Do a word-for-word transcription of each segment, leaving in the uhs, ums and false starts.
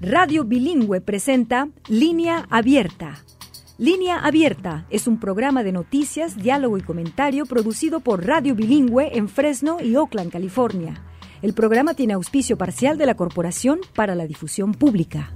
Radio Bilingüe presenta Línea Abierta. Línea Abierta es un programa de noticias, diálogo y comentario producido por Radio Bilingüe en Fresno y Oakland, California. El programa tiene auspicio parcial de la Corporación para la Difusión Pública.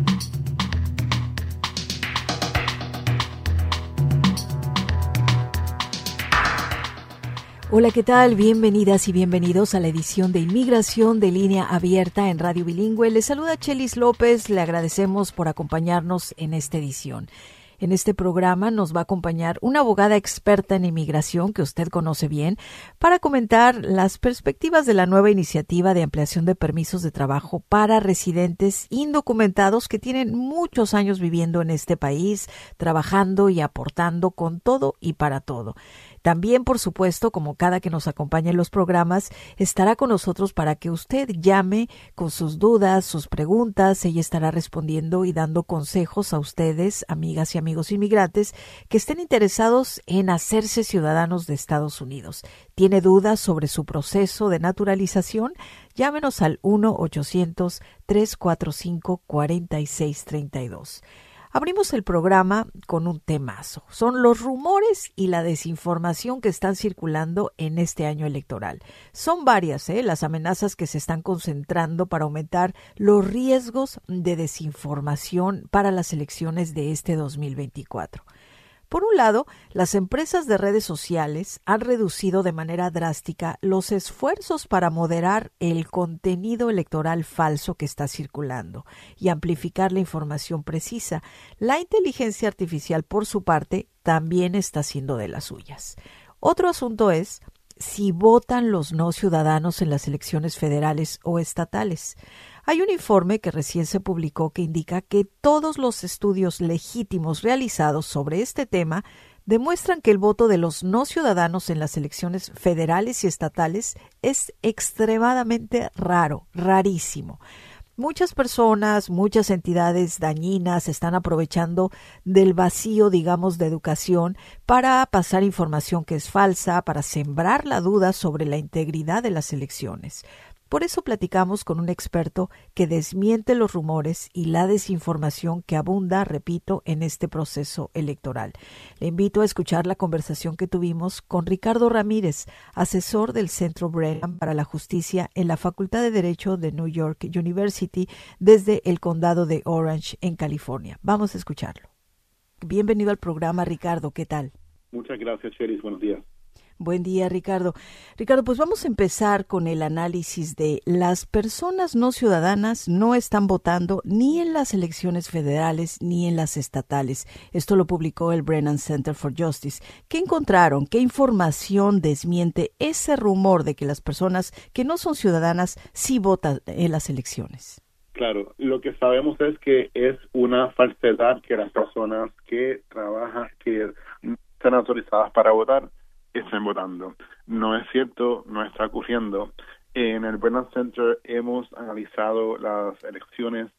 Hola, ¿qué tal? Bienvenidas y bienvenidos a la edición de Inmigración de Línea Abierta en Radio Bilingüe. Les saluda Chelis López, le agradecemos por acompañarnos en esta edición. En este programa nos va a acompañar una abogada experta en inmigración que usted conoce bien para comentar las perspectivas de la nueva iniciativa de ampliación de permisos de trabajo para residentes indocumentados que tienen muchos años viviendo en este país, trabajando y aportando con todo y para todo. También, por supuesto, como cada que nos acompaña en los programas, estará con nosotros para que usted llame con sus dudas, sus preguntas. Ella estará respondiendo y dando consejos a ustedes, amigas y amigos inmigrantes, que estén interesados en hacerse ciudadanos de Estados Unidos. ¿Tiene dudas sobre su proceso de naturalización? Llámenos al uno ochocientos, tres cuatro cinco, cuatro seis tres dos. Abrimos el programa con un temazo. Son los rumores y la desinformación que están circulando en este año electoral. Son varias, ¿eh? las amenazas que se están concentrando para aumentar los riesgos de desinformación para las elecciones de este dos mil veinticuatro. Por un lado, las empresas de redes sociales han reducido de manera drástica los esfuerzos para moderar el contenido electoral falso que está circulando y amplificar la información precisa. La inteligencia artificial, por su parte, también está haciendo de las suyas. Otro asunto es si votan los no ciudadanos en las elecciones federales o estatales. Hay un informe que recién se publicó que indica que todos los estudios legítimos realizados sobre este tema demuestran que el voto de los no ciudadanos en las elecciones federales y estatales es extremadamente raro, rarísimo. Muchas personas, muchas entidades dañinas están aprovechando del vacío, digamos, de educación para pasar información que es falsa, para sembrar la duda sobre la integridad de las elecciones. Por eso platicamos con un experto que desmiente los rumores y la desinformación que abunda, repito, en este proceso electoral. Le invito a escuchar la conversación que tuvimos con Ricardo Ramírez, asesor del Centro Brennan para la Justicia en la Facultad de Derecho de New York University desde el condado de Orange, en California. Vamos a escucharlo. Bienvenido al programa, Ricardo. ¿Qué tal? Muchas gracias, Cheris. Buenos días. Buen día, Ricardo. Ricardo, pues vamos a empezar con el análisis de las personas no ciudadanas no están votando ni en las elecciones federales ni en las estatales. Esto lo publicó el Brennan Center for Justice. ¿Qué encontraron? ¿Qué información desmiente ese rumor de que las personas que no son ciudadanas sí votan en las elecciones? Claro, lo que sabemos es que es una falsedad que las personas que trabajan, que están autorizadas para votar, estén votando. No es cierto, no está ocurriendo. En el Brennan Center hemos analizado las elecciones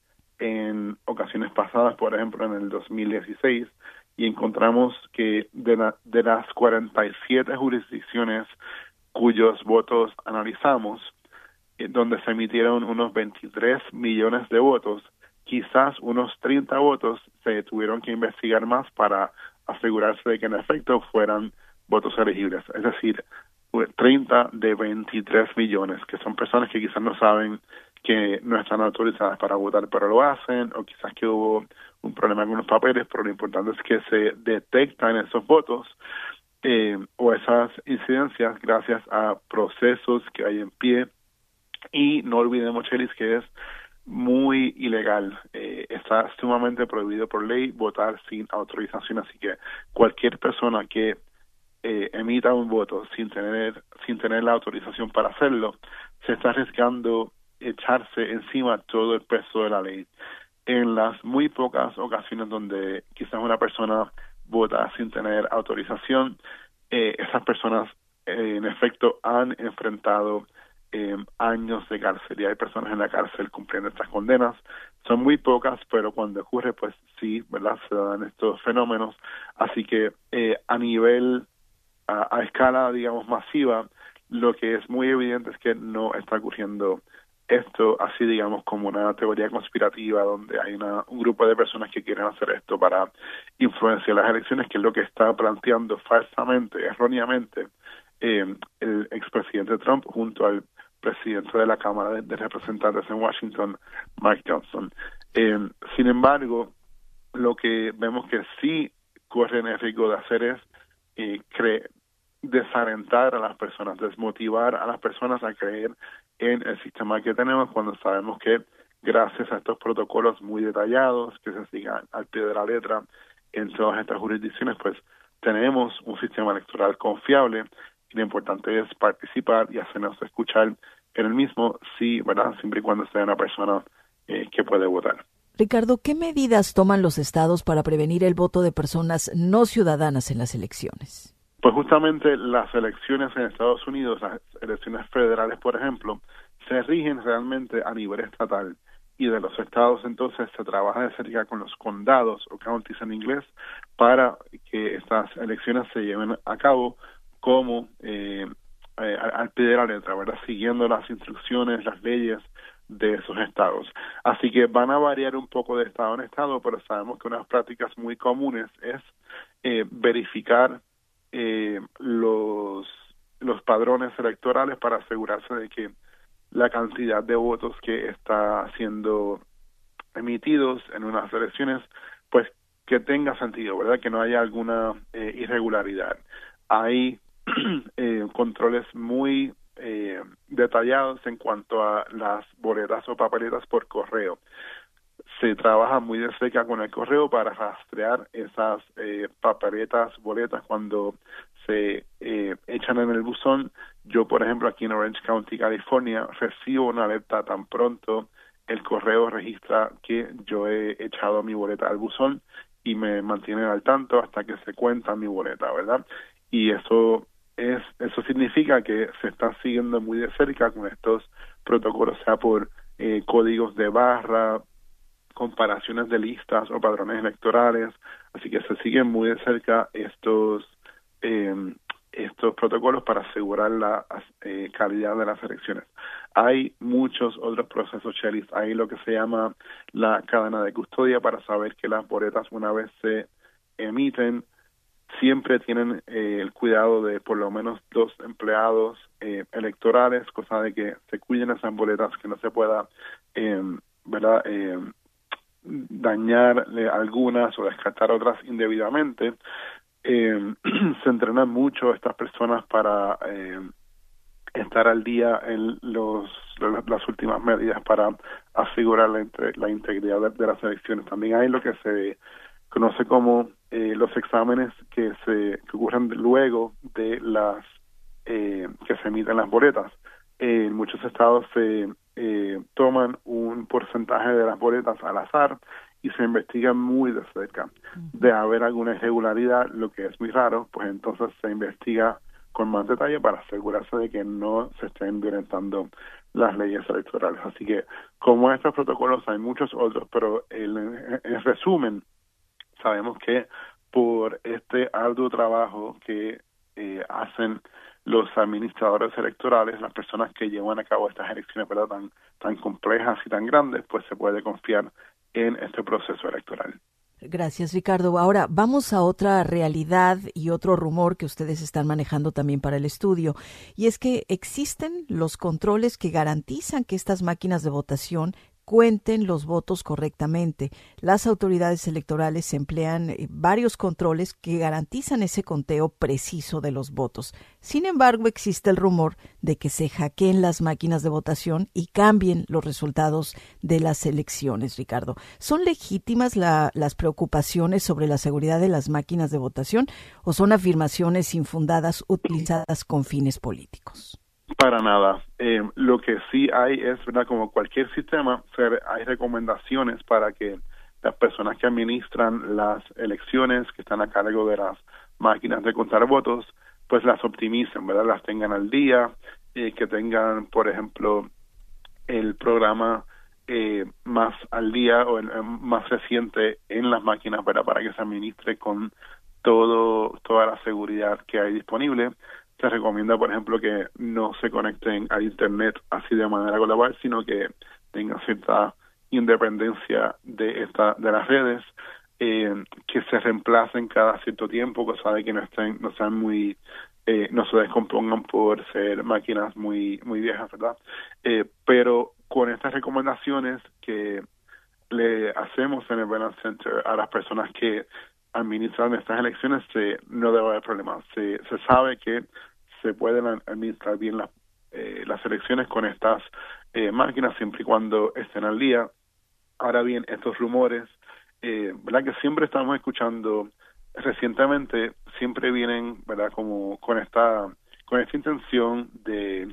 en ocasiones pasadas, por ejemplo en el dos mil dieciséis, y encontramos que de, la, de las cuarenta y siete jurisdicciones cuyos votos analizamos, eh, donde se emitieron unos veintitrés millones de votos, quizás unos treinta votos se tuvieron que investigar más para asegurarse de que en efecto fueran votos elegibles, es decir, treinta de veintitrés millones, que son personas que quizás no saben que no están autorizadas para votar, pero lo hacen, o quizás que hubo un problema con los papeles, pero lo importante es que se detectan esos votos eh, o esas incidencias gracias a procesos que hay en pie. Y no olvidemos, Chelis, que es muy ilegal, eh, está sumamente prohibido por ley votar sin autorización, así que cualquier persona que Eh, emita un voto sin tener sin tener la autorización para hacerlo, se está arriesgando echarse encima todo el peso de la ley. En las muy pocas ocasiones donde quizás una persona vota sin tener autorización, eh, esas personas eh, en efecto han enfrentado eh, años de cárcel, y hay personas en la cárcel cumpliendo estas condenas. Son muy pocas, pero cuando ocurre, pues sí, ¿verdad?, se dan estos fenómenos. Así que eh, a nivel A, a escala, digamos, masiva, lo que es muy evidente es que no está ocurriendo esto así, digamos, como una teoría conspirativa donde hay una, un grupo de personas que quieren hacer esto para influenciar las elecciones, que es lo que está planteando falsamente, erróneamente, eh, el expresidente Trump junto al presidente de la Cámara de, de Representantes en Washington, Mike Johnson. Eh, sin embargo, lo que vemos que sí corren el riesgo de hacer es eh, cre- desalentar a las personas, desmotivar a las personas a creer en el sistema que tenemos cuando sabemos que gracias a estos protocolos muy detallados que se sigan al pie de la letra en todas estas jurisdicciones, pues tenemos un sistema electoral confiable y lo importante es participar y hacernos escuchar en el mismo, sí, ¿verdad? Siempre y cuando sea una persona eh, que puede votar. Ricardo, ¿qué medidas toman los estados para prevenir el voto de personas no ciudadanas en las elecciones? Pues justamente las elecciones en Estados Unidos, las elecciones federales, por ejemplo, se rigen realmente a nivel estatal y de los estados entonces se trabaja de cerca con los condados o counties en inglés para que estas elecciones se lleven a cabo como eh, eh, al pie de la letra, ¿verdad? Siguiendo las instrucciones, las leyes de esos estados. Así que van a variar un poco de estado en estado, pero sabemos que unas prácticas muy comunes es eh, verificar Eh, los los padrones electorales para asegurarse de que la cantidad de votos que está siendo emitidos en unas elecciones, pues que tenga sentido, ¿verdad? Que no haya alguna eh, irregularidad. Hay eh, controles muy eh, detallados en cuanto a las boletas o papeletas por correo. Se trabaja muy de cerca con el correo para rastrear esas eh, papeletas, boletas cuando se eh, echan en el buzón. Yo, por ejemplo, aquí en Orange County, California, recibo una alerta tan pronto el correo registra que yo he echado mi boleta al buzón y me mantienen al tanto hasta que se cuenta mi boleta, ¿verdad? Y eso es eso significa que se está siguiendo muy de cerca con estos protocolos, sea por eh, códigos de barra, comparaciones de listas o padrones electorales, así que se siguen muy de cerca estos eh, estos protocolos para asegurar la eh, calidad de las elecciones. Hay muchos otros procesos, Chelis. Hay lo que se llama la cadena de custodia para saber que las boletas, una vez se emiten, siempre tienen eh, el cuidado de por lo menos dos empleados eh, electorales, cosa de que se cuiden esas boletas, que no se pueda, eh, ¿verdad?, eh, dañar eh, algunas o descartar otras indebidamente. Eh, se entrenan mucho estas personas para eh, estar al día en los, las últimas medidas para asegurar la, la integridad de, de las elecciones. También hay lo que se conoce como eh, los exámenes que se que ocurren luego de las eh, que se emiten las boletas. Eh, en muchos estados se eh, toman un porcentaje de las boletas al azar y se investiga muy de cerca. De haber alguna irregularidad, lo que es muy raro, pues entonces se investiga con más detalle para asegurarse de que no se estén violentando las leyes electorales. Así que, como estos protocolos, hay muchos otros, pero en, en resumen, sabemos que por este arduo trabajo que eh, hacen los administradores electorales, las personas que llevan a cabo estas elecciones, ¿verdad?, tan, tan complejas y tan grandes, pues se puede confiar en este proceso electoral. Gracias, Ricardo. Ahora vamos a otra realidad y otro rumor que ustedes están manejando también para el estudio, y es que existen los controles que garantizan que estas máquinas de votación cuenten los votos correctamente. Las autoridades electorales emplean varios controles que garantizan ese conteo preciso de los votos. Sin embargo, existe el rumor de que se hackeen las máquinas de votación y cambien los resultados de las elecciones, Ricardo. ¿Son legítimas la, las preocupaciones sobre la seguridad de las máquinas de votación o son afirmaciones infundadas utilizadas con fines políticos? Para nada. Eh, lo que sí hay es, ¿verdad?, como cualquier sistema, hay recomendaciones para que las personas que administran las elecciones, que están a cargo de las máquinas de contar votos, pues las optimicen, ¿verdad?, las tengan al día, eh, que tengan, por ejemplo, el programa eh, más al día o el, el más reciente en las máquinas, ¿verdad?, para que se administre con todo toda la seguridad que hay disponible. se recomienda, por ejemplo, que no se conecten a Internet así de manera global, sino que tengan cierta independencia de esta de las redes, eh, que se reemplacen cada cierto tiempo, cosa de que no estén, no sean muy, eh, no se descompongan por ser máquinas muy muy viejas, ¿verdad? Eh, pero con estas recomendaciones que le hacemos en el Brennan Center a las personas que administran estas elecciones, se, no debe haber problemas. Se, se sabe que se pueden administrar bien las, eh, las elecciones con estas eh, máquinas siempre y cuando estén al día. Ahora bien, estos rumores, eh, ¿verdad? Que siempre estamos escuchando recientemente, siempre vienen, ¿verdad? Como con esta con esta intención de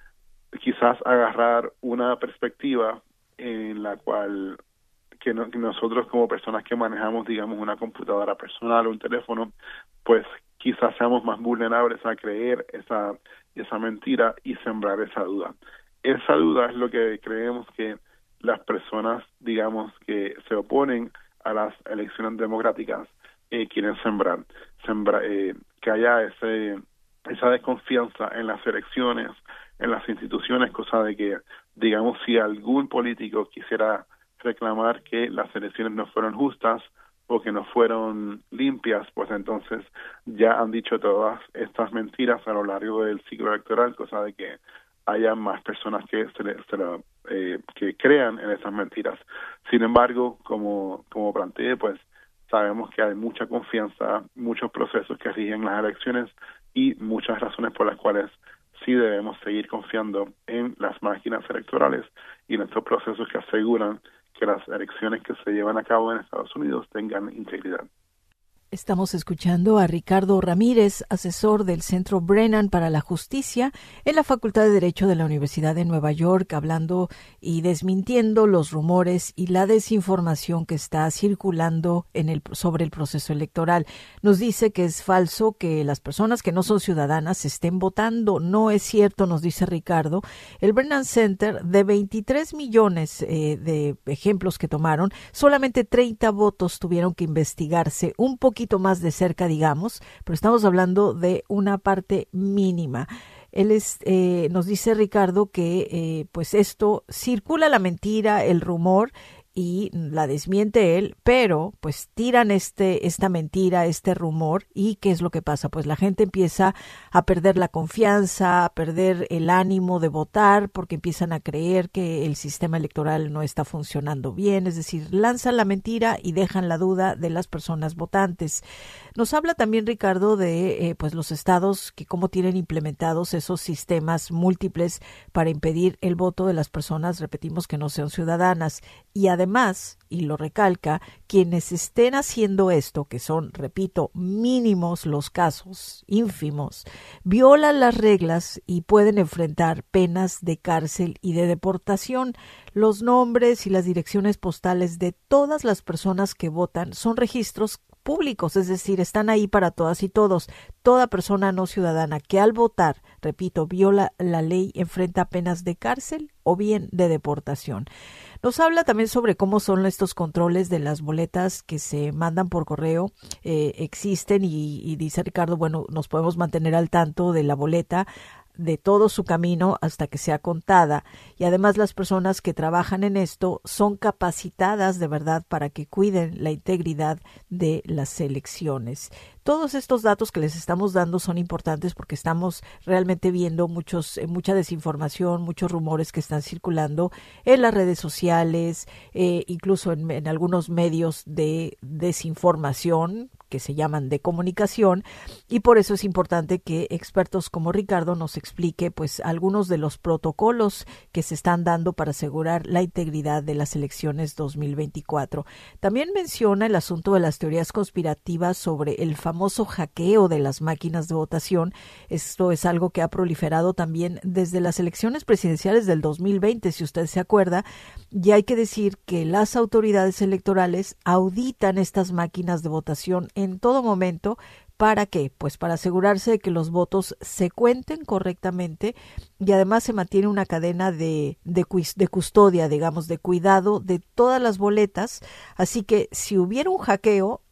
quizás agarrar una perspectiva en la cual que, no, que nosotros como personas que manejamos, digamos, una computadora personal o un teléfono, pues quizás seamos más vulnerables a creer esa esa mentira y sembrar esa duda. Esa duda es lo que creemos que las personas, digamos, que se oponen a las elecciones democráticas eh, quieren sembrar, sembrar eh, que haya ese esa desconfianza en las elecciones, en las instituciones, cosa de que, digamos, si algún político quisiera reclamar que las elecciones no fueron justas o que no fueron limpias, pues entonces ya han dicho todas estas mentiras a lo largo del ciclo electoral, cosa de que haya más personas que se, le, se le, eh, que crean en esas mentiras. Sin embargo, como como planteé, pues sabemos que hay mucha confianza, muchos procesos que rigen las elecciones y muchas razones por las cuales sí debemos seguir confiando en las máquinas electorales y en estos procesos que aseguran que las elecciones que se llevan a cabo en Estados Unidos tengan integridad. Estamos escuchando a Ricardo Ramírez, asesor del Centro Brennan para la Justicia en la Facultad de Derecho de la Universidad de Nueva York, hablando y desmintiendo los rumores y la desinformación que está circulando en el, sobre el proceso electoral. Nos dice que es falso que las personas que no son ciudadanas estén votando. No es cierto, nos dice Ricardo. El Brennan Center, de veintitrés millones eh, de ejemplos que tomaron, solamente treinta votos tuvieron que investigarse un poquito más de cerca, digamos, pero estamos hablando de una parte mínima. Él es, eh, nos dice Ricardo que eh, pues esto circula la mentira, el rumor, y la desmiente él, pero pues tiran este esta mentira, este rumor, y ¿qué es lo que pasa? Pues la gente empieza a perder la confianza, a perder el ánimo de votar, porque empiezan a creer que el sistema electoral no está funcionando bien, es decir, lanzan la mentira y dejan la duda de las personas votantes. Nos habla también Ricardo de eh, pues los estados que cómo tienen implementados esos sistemas múltiples para impedir el voto de las personas, repetimos, que no sean ciudadanas, y además Además, y lo recalca, quienes estén haciendo esto, que son, repito, mínimos los casos, ínfimos, violan las reglas y pueden enfrentar penas de cárcel y de deportación. Los nombres y las direcciones postales de todas las personas que votan son registros públicos, es decir, están ahí para todas y todos. Toda persona no ciudadana que al votar, repito, viola la ley, enfrenta penas de cárcel o bien de deportación. Nos habla también sobre cómo son estos controles de las boletas que se mandan por correo, eh, existen y, y dice Ricardo, bueno, nos podemos mantener al tanto de la boleta, de todo su camino hasta que sea contada, y además las personas que trabajan en esto son capacitadas de verdad para que cuiden la integridad de las elecciones. Todos estos datos que les estamos dando son importantes porque estamos realmente viendo muchos, mucha desinformación, muchos rumores que están circulando en las redes sociales, eh, incluso en, en algunos medios de desinformación que se llaman de comunicación, y por eso es importante que expertos como Ricardo nos explique pues algunos de los protocolos que se están dando para asegurar la integridad de las elecciones dos mil veinticuatro. También menciona el asunto de las teorías conspirativas sobre el famoso hackeo de las máquinas de votación. Esto es algo que ha proliferado también desde las elecciones presidenciales del dos mil veinte, si usted se acuerda, y hay que decir que las autoridades electorales auditan estas máquinas de votación en todo momento. ¿Para qué? Pues para asegurarse de que los votos se cuenten correctamente, y además se mantiene una cadena de, de, de custodia, digamos, de cuidado de todas las boletas. Así que si hubiera un hackeo,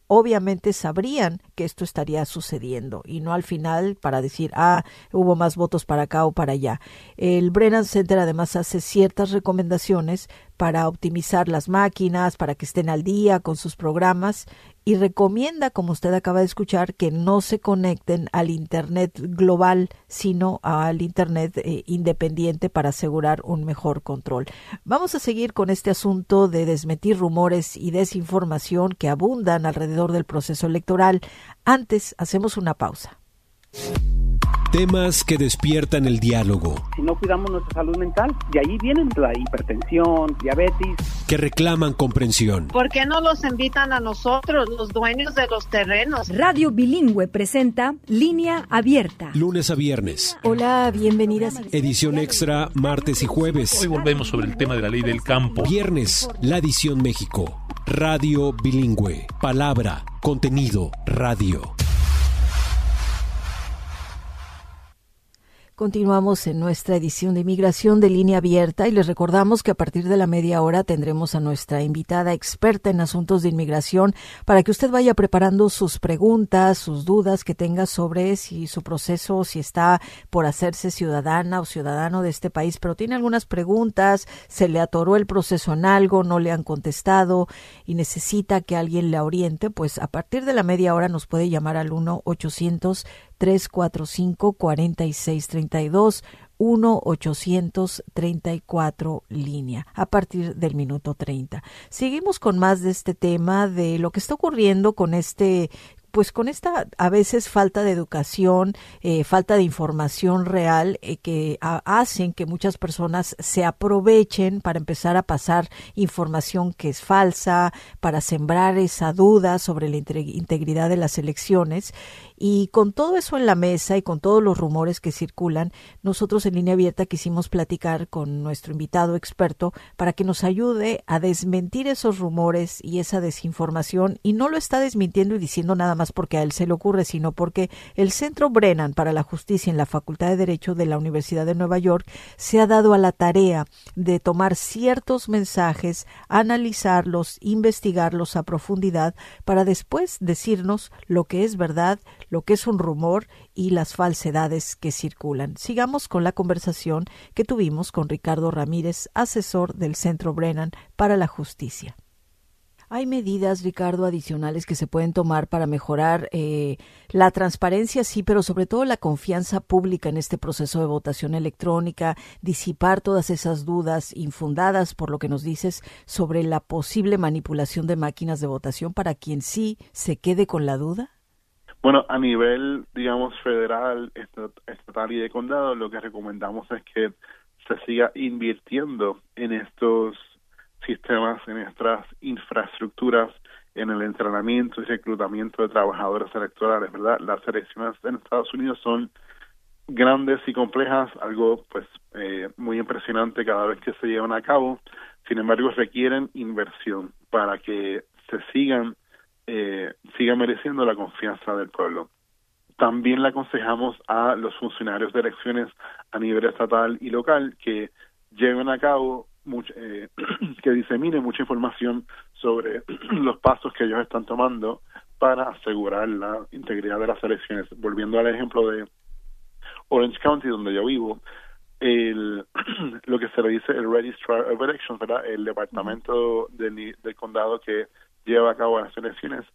obviamente sabrían que esto estaría sucediendo y no al final para decir, ah, hubo más votos para acá o para allá. El Brennan Center además hace ciertas recomendaciones para optimizar las máquinas, para que estén al día con sus programas y recomienda, como usted acaba de escuchar, que no se conecten al Internet global, sino al Internet eh, independiente para asegurar un mejor control. Vamos a seguir con este asunto de desmentir rumores y desinformación que abundan alrededor del proceso electoral. Antes, hacemos una pausa. Temas que despiertan el diálogo. Si no cuidamos nuestra salud mental, de ahí vienen la hipertensión, diabetes. Que reclaman comprensión. ¿Por qué no los invitan a nosotros, los dueños de los terrenos? Radio Bilingüe presenta Línea Abierta. Lunes a viernes. Hola, bienvenidas. Edición extra martes y jueves. Hoy volvemos sobre el tema de la ley del campo. Viernes, la edición México. Radio Bilingüe. Palabra, contenido, radio. Continuamos en nuestra edición de Inmigración de Línea Abierta y les recordamos que a partir de la media hora tendremos a nuestra invitada experta en asuntos de inmigración para que usted vaya preparando sus preguntas, sus dudas que tenga sobre si su proceso, si está por hacerse ciudadana o ciudadano de este país, pero tiene algunas preguntas, se le atoró el proceso en algo, no le han contestado y necesita que alguien le oriente, pues a partir de la media hora nos puede llamar al uno ochocientos tres cuatro cinco cuatro seis tres dos, uno ochocientos treinta y cuatro línea, a partir del minuto treinta. Seguimos con más de este tema de lo que está ocurriendo con este pues con esta a veces falta de educación, eh, falta de información real eh, que a, hacen que muchas personas se aprovechen para empezar a pasar información que es falsa, para sembrar esa duda sobre la integridad de las elecciones. Y con todo eso en la mesa y con todos los rumores que circulan, nosotros en Línea Abierta quisimos platicar con nuestro invitado experto para que nos ayude a desmentir esos rumores y esa desinformación. Y no lo está desmintiendo y diciendo nada más porque a él se le ocurre, sino porque el Centro Brennan para la Justicia en la Facultad de Derecho de la Universidad de Nueva York se ha dado a la tarea de tomar ciertos mensajes, analizarlos, investigarlos a profundidad para después decirnos lo que es verdad, lo que es un rumor y las falsedades que circulan. Sigamos con la conversación que tuvimos con Ricardo Ramírez, asesor del Centro Brennan para la Justicia. ¿Hay medidas, Ricardo, adicionales que se pueden tomar para mejorar eh, la transparencia, sí, pero sobre todo la confianza pública en este proceso de votación electrónica, disipar todas esas dudas infundadas, por lo que nos dices, sobre la posible manipulación de máquinas de votación para quien sí se quede con la duda? Bueno, a nivel, digamos, federal, estatal y de condado, lo que recomendamos es que se siga invirtiendo en estos sistemas, en nuestras infraestructuras, en el entrenamiento y reclutamiento de trabajadores electorales, ¿verdad? Las elecciones en Estados Unidos son grandes y complejas, algo pues eh, muy impresionante cada vez que se llevan a cabo. Sin embargo, requieren inversión para que se sigan eh, siga mereciendo la confianza del pueblo. También le aconsejamos a los funcionarios de elecciones a nivel estatal y local que lleven a cabo mucho, eh, que diseminen mucha información sobre los pasos que ellos están tomando para asegurar la integridad de las elecciones. Volviendo al ejemplo de Orange County, donde yo vivo, el, lo que se le dice el Registrar of Elections, ¿verdad? El departamento del, del condado que lleva a cabo las elecciones,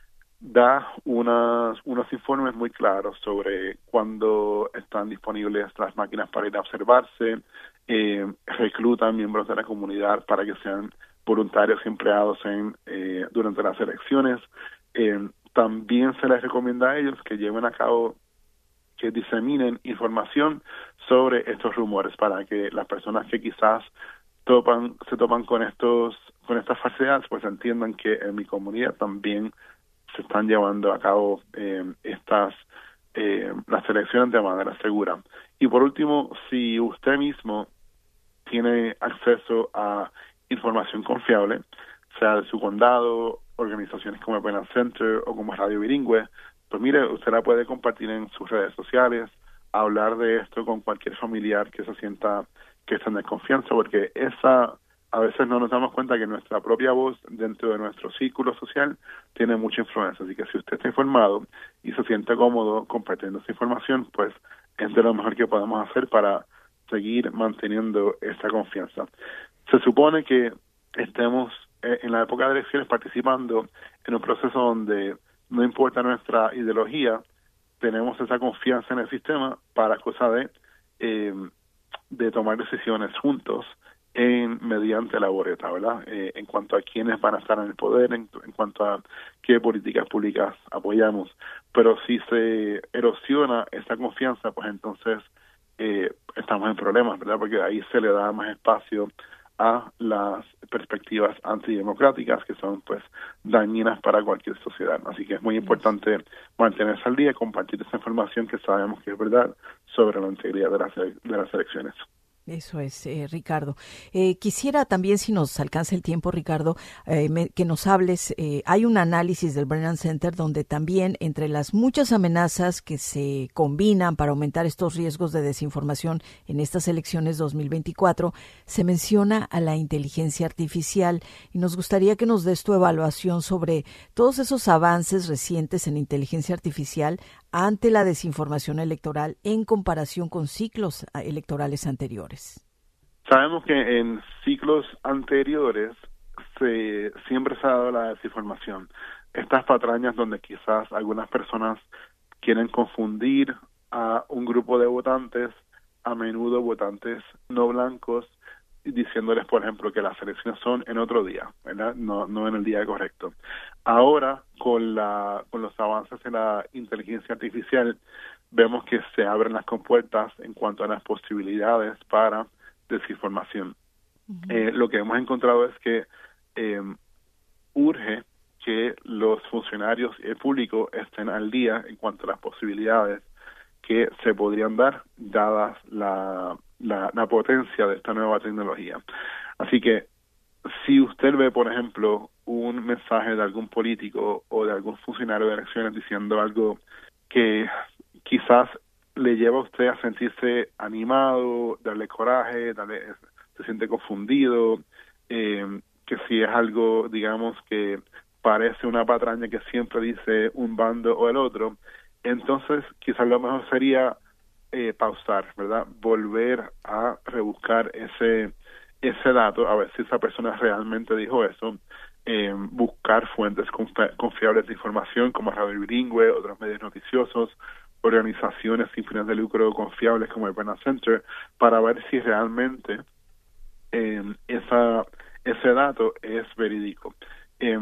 da unas, unos informes muy claros sobre cuándo están disponibles las máquinas para ir a observarse, eh, reclutan miembros de la comunidad para que sean voluntarios y empleados en eh, durante las elecciones. Eh, también se les recomienda a ellos que lleven a cabo, que diseminen información sobre estos rumores para que las personas que quizás topan, se topan con estos con estas falsedades, pues entiendan que en mi comunidad también se están llevando a cabo eh, estas eh, las elecciones de manera segura. Y por último, si usted mismo tiene acceso a información confiable, sea de su condado, organizaciones como el Brennan Center o como Radio Bilingüe, pues mire, usted la puede compartir en sus redes sociales, hablar de esto con cualquier familiar que se sienta que está en desconfianza, porque esa a veces no nos damos cuenta que nuestra propia voz dentro de nuestro círculo social tiene mucha influencia. Así que si usted está informado y se siente cómodo compartiendo esa información, pues es de lo mejor que podemos hacer para seguir manteniendo esa confianza. Se supone que estemos eh, en la época de elecciones participando en un proceso donde no importa nuestra ideología, tenemos esa confianza en el sistema para cosa de eh, de tomar decisiones juntos en mediante la boleta, ¿verdad? Eh, en cuanto a quiénes van a estar en el poder, en, en cuanto a qué políticas públicas apoyamos. Pero si se erosiona esa confianza, pues entonces eh, estamos en problemas, ¿verdad? Porque ahí se le da más espacio a las perspectivas antidemocráticas que son pues dañinas para cualquier sociedad. Así que es muy importante mantenerse al día y compartir esa información que sabemos que es verdad sobre la integridad de las, de las elecciones. Eso es, eh, Ricardo. Eh, quisiera también, si nos alcanza el tiempo, Ricardo, eh, me, que nos hables. Eh, hay un análisis del Brennan Center donde también, entre las muchas amenazas que se combinan para aumentar estos riesgos de desinformación en estas elecciones dos mil veinticuatro, se menciona a la inteligencia artificial. Y nos gustaría que nos des tu evaluación sobre todos esos avances recientes en inteligencia artificial ante la desinformación electoral en comparación con ciclos electorales anteriores. Sabemos que en ciclos anteriores se siempre se ha dado la desinformación. Estas patrañas donde quizás algunas personas quieren confundir a un grupo de votantes, a menudo votantes no blancos, diciéndoles, por ejemplo, que las elecciones son en otro día, ¿verdad? No, no en el día correcto. Ahora, con la con los avances en la inteligencia artificial, vemos que se abren las compuertas en cuanto a las posibilidades para desinformación. Uh-huh. Eh, lo que hemos encontrado es que eh, urge que los funcionarios y el público estén al día en cuanto a las posibilidades que se podrían dar dadas la, la, la potencia de esta nueva tecnología. Así que si usted ve, por ejemplo, un mensaje de algún político o de algún funcionario de elecciones diciendo algo que quizás le lleva a usted a sentirse animado, darle coraje, darle, se siente confundido, eh, que si es algo, digamos, que parece una patraña que siempre dice un bando o el otro, entonces quizás lo mejor sería eh, pausar, ¿verdad? Volver a rebuscar ese ese dato, a ver si esa persona realmente dijo eso, eh, buscar fuentes confi- confiables de información como Radio Bilingüe, otros medios noticiosos, organizaciones sin fines de lucro confiables como el Brennan Center, para ver si realmente eh, esa ese dato es verídico. Eh,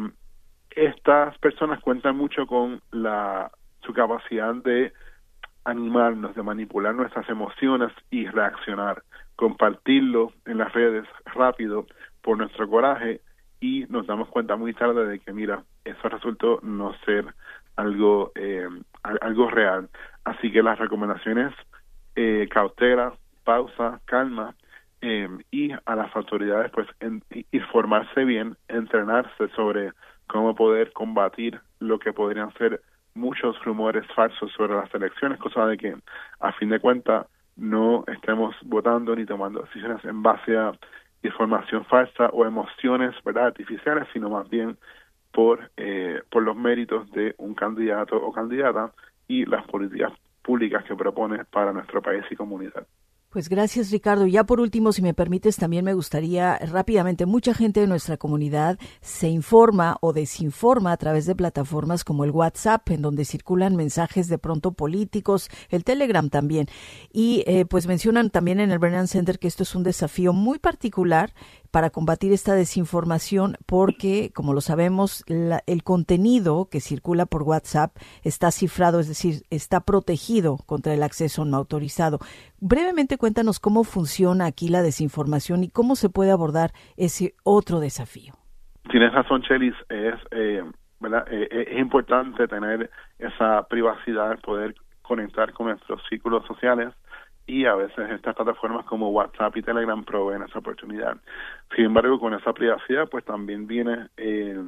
estas personas cuentan mucho con la su capacidad de animarnos, de manipular nuestras emociones y reaccionar, compartirlo en las redes rápido por nuestro coraje, y nos damos cuenta muy tarde de que, mira, eso resultó no ser algo eh, algo real. Así que las recomendaciones, eh, cautela, pausa, calma, eh, y a las autoridades pues en, informarse bien, entrenarse sobre cómo poder combatir lo que podrían ser muchos rumores falsos sobre las elecciones, cosa de que a fin de cuentas no estemos votando ni tomando decisiones en base a información falsa o emociones, ¿verdad?, artificiales, sino más bien por eh, por los méritos de un candidato o candidata y las políticas públicas que propone para nuestro país y comunidad. Pues gracias, Ricardo. Ya por último, si me permites, también me gustaría rápidamente, mucha gente de nuestra comunidad se informa o desinforma a través de plataformas como el WhatsApp, en donde circulan mensajes de pronto políticos, el Telegram también. Y eh, pues mencionan también en el Brennan Center que esto es un desafío muy particular para combatir esta desinformación, porque, como lo sabemos, la, el contenido que circula por WhatsApp está cifrado, es decir, está protegido contra el acceso no autorizado. Brevemente, cuéntanos cómo funciona aquí la desinformación y cómo se puede abordar ese otro desafío. Tienes razón, Chelis, es, eh, ¿verdad? Eh, es importante tener esa privacidad, poder conectar con nuestros círculos sociales, y a veces estas plataformas como WhatsApp y Telegram proveen esa oportunidad. Sin embargo, con esa privacidad, pues también viene eh,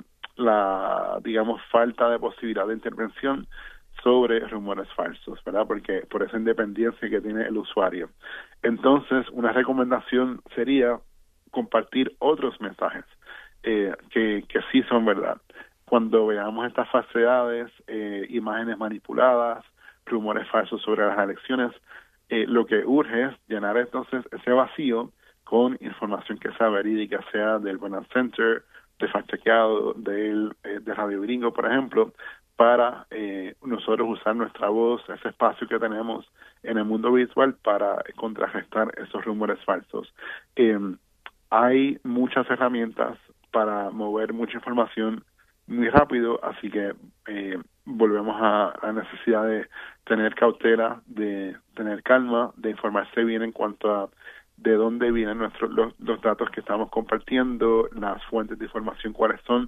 la, digamos, falta de posibilidad de intervención sobre rumores falsos, ¿verdad? Porque por esa independencia que tiene el usuario. Entonces, una recomendación sería compartir otros mensajes eh, que, que sí son verdad. Cuando veamos estas falsedades, eh, imágenes manipuladas, rumores falsos sobre las elecciones, eh, lo que urge es llenar entonces ese vacío con información que sea verídica, sea del Brennan Center, de Fact Chequeado, del, eh, de Radio Bilingüe, por ejemplo, para eh, nosotros usar nuestra voz, ese espacio que tenemos en el mundo virtual para contrarrestar esos rumores falsos. Eh, hay muchas herramientas para mover mucha información muy rápido, así que eh, volvemos a la necesidad de tener cautela, de tener calma, de informarse bien en cuanto a de dónde vienen nuestros los, los datos que estamos compartiendo, las fuentes de información, cuáles son,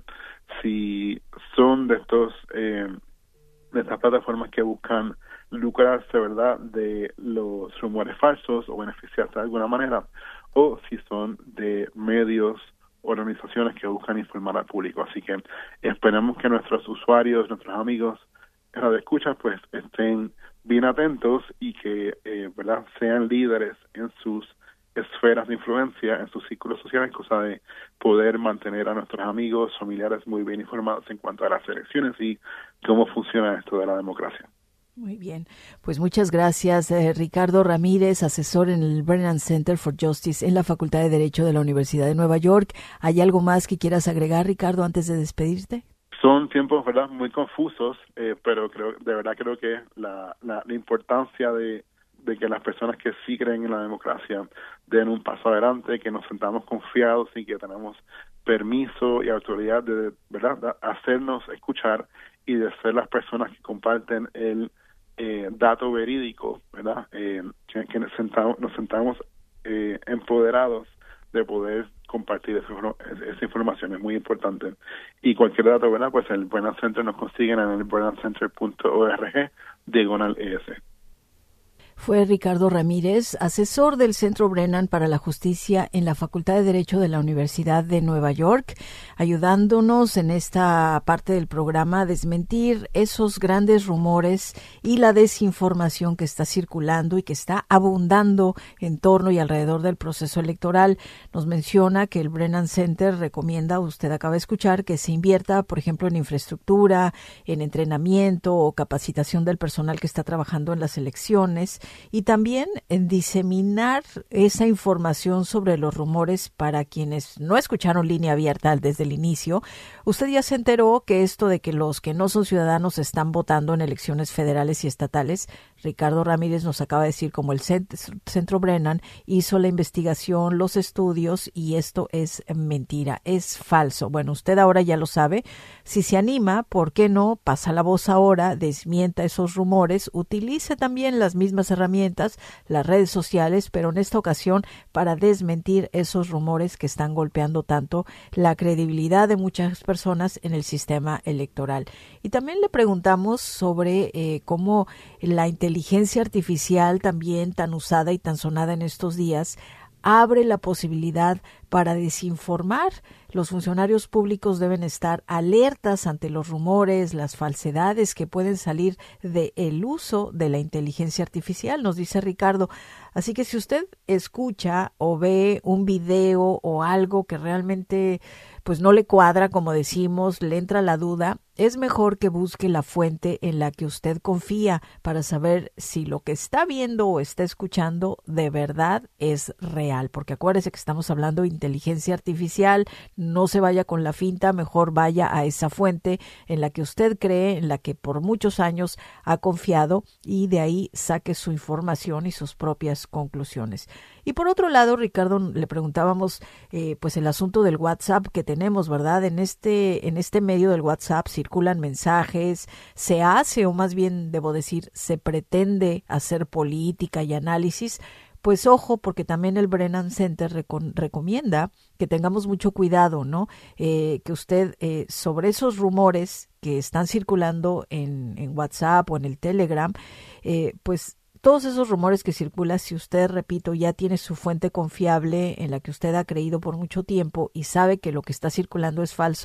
si son de estos eh, de estas plataformas que buscan lucrarse, ¿verdad?, de los rumores falsos o beneficiarse de alguna manera, o si son de medios, organizaciones que buscan informar al público. Así que esperemos que nuestros usuarios, nuestros amigos de escucha, pues estén bien atentos y que, eh, ¿verdad?, sean líderes en sus esferas de influencia, en sus círculos sociales, cosa de poder mantener a nuestros amigos, familiares muy bien informados en cuanto a las elecciones y cómo funciona esto de la democracia. Muy bien, pues muchas gracias, eh, Ricardo Ramírez, asesor en el Brennan Center for Justice en la Facultad de Derecho de la Universidad de Nueva York. ¿Hay algo más que quieras agregar, Ricardo, antes de despedirte? Son tiempos, ¿verdad?, muy confusos, eh, pero creo, de verdad creo que la, la, la importancia de de que las personas que sí creen en la democracia den un paso adelante, que nos sentamos confiados y que tenemos permiso y autoridad de, ¿verdad?, hacernos escuchar y de ser las personas que comparten el eh, dato verídico, ¿verdad?, eh, que, que nos sentamos, nos sentamos eh, empoderados de poder compartir eso, esa información. Es muy importante. Y cualquier dato, ¿verdad?, pues el Brennan Center nos consiguen en el brennan center punto org diagonal es. Fue Ricardo Ramírez, asesor del Centro Brennan para la Justicia en la Facultad de Derecho de la Universidad de Nueva York, ayudándonos en esta parte del programa a desmentir esos grandes rumores y la desinformación que está circulando y que está abundando en torno y alrededor del proceso electoral. Nos menciona que el Brennan Center recomienda, usted acaba de escuchar, que se invierta, por ejemplo, en infraestructura, en entrenamiento o capacitación del personal que está trabajando en las elecciones, y también en diseminar esa información sobre los rumores para quienes no escucharon Línea Abierta desde el inicio. Usted ya se enteró que esto de que los que no son ciudadanos están votando en elecciones federales y estatales. Ricardo Ramírez nos acaba de decir cómo el Centro Brennan hizo la investigación, los estudios, y esto es mentira, es falso. Bueno, usted ahora ya lo sabe. Si se anima, ¿por qué no? Pasa la voz ahora, desmienta esos rumores, utilice también las mismas herramientas, las redes sociales, pero en esta ocasión para desmentir esos rumores que están golpeando tanto la credibilidad de muchas personas en el sistema electoral. Y también le preguntamos sobre eh, cómo la inteligencia artificial, también tan usada y tan sonada en estos días, abre la posibilidad para desinformar. Los funcionarios públicos deben estar alertas ante los rumores, las falsedades que pueden salir del uso de la inteligencia artificial, nos dice Ricardo. Así que si usted escucha o ve un video o algo que realmente pues no le cuadra, como decimos, le entra la duda, es mejor que busque la fuente en la que usted confía para saber si lo que está viendo o está escuchando de verdad es real. Porque acuérdese que estamos hablando de inteligencia artificial, no se vaya con la finta, mejor vaya a esa fuente en la que usted cree, en la que por muchos años ha confiado, y de ahí saque su información y sus propias conclusiones. Y por otro lado, Ricardo, le preguntábamos eh, pues el asunto del WhatsApp que tenemos, ¿verdad? En este, en este medio del WhatsApp circulan mensajes, se hace, o más bien debo decir, se pretende hacer política y análisis. Pues ojo, porque también el Brennan Center recom- recomienda que tengamos mucho cuidado, ¿no? Eh, que usted eh, sobre esos rumores que están circulando en, en WhatsApp o en el Telegram, eh, pues todos esos rumores que circulan, si usted, repito, ya tiene su fuente confiable en la que usted ha creído por mucho tiempo y sabe que lo que está circulando es falso,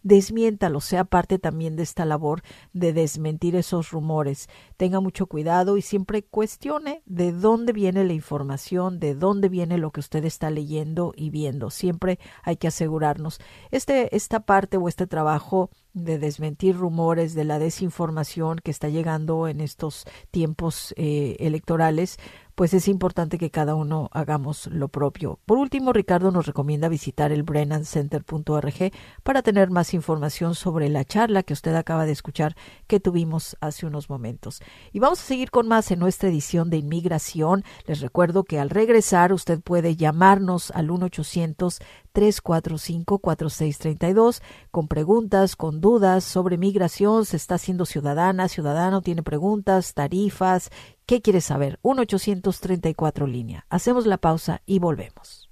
desmiéntalo, sea parte también de esta labor de desmentir esos rumores. Tenga mucho cuidado y siempre cuestione de dónde viene la información, de dónde viene lo que usted está leyendo y viendo. Siempre hay que asegurarnos. Este, esta parte o este trabajo de desmentir rumores, de la desinformación que está llegando en estos tiempos eh, electorales, pues es importante que cada uno hagamos lo propio. Por último, Ricardo nos recomienda visitar el brennan center punto org para tener más información sobre la charla que usted acaba de escuchar que tuvimos hace unos momentos. Y vamos a seguir con más en nuestra edición de Inmigración. Les recuerdo que al regresar usted puede llamarnos al uno ochocientos, tres cuatro cinco, cuatro seis tres dos con preguntas, con dudas sobre migración. Se está haciendo ciudadana, ciudadano, tiene preguntas, tarifas. ¿Qué quiere saber? uno ochocientos treinta y cuatro línea. Hacemos la pausa y volvemos.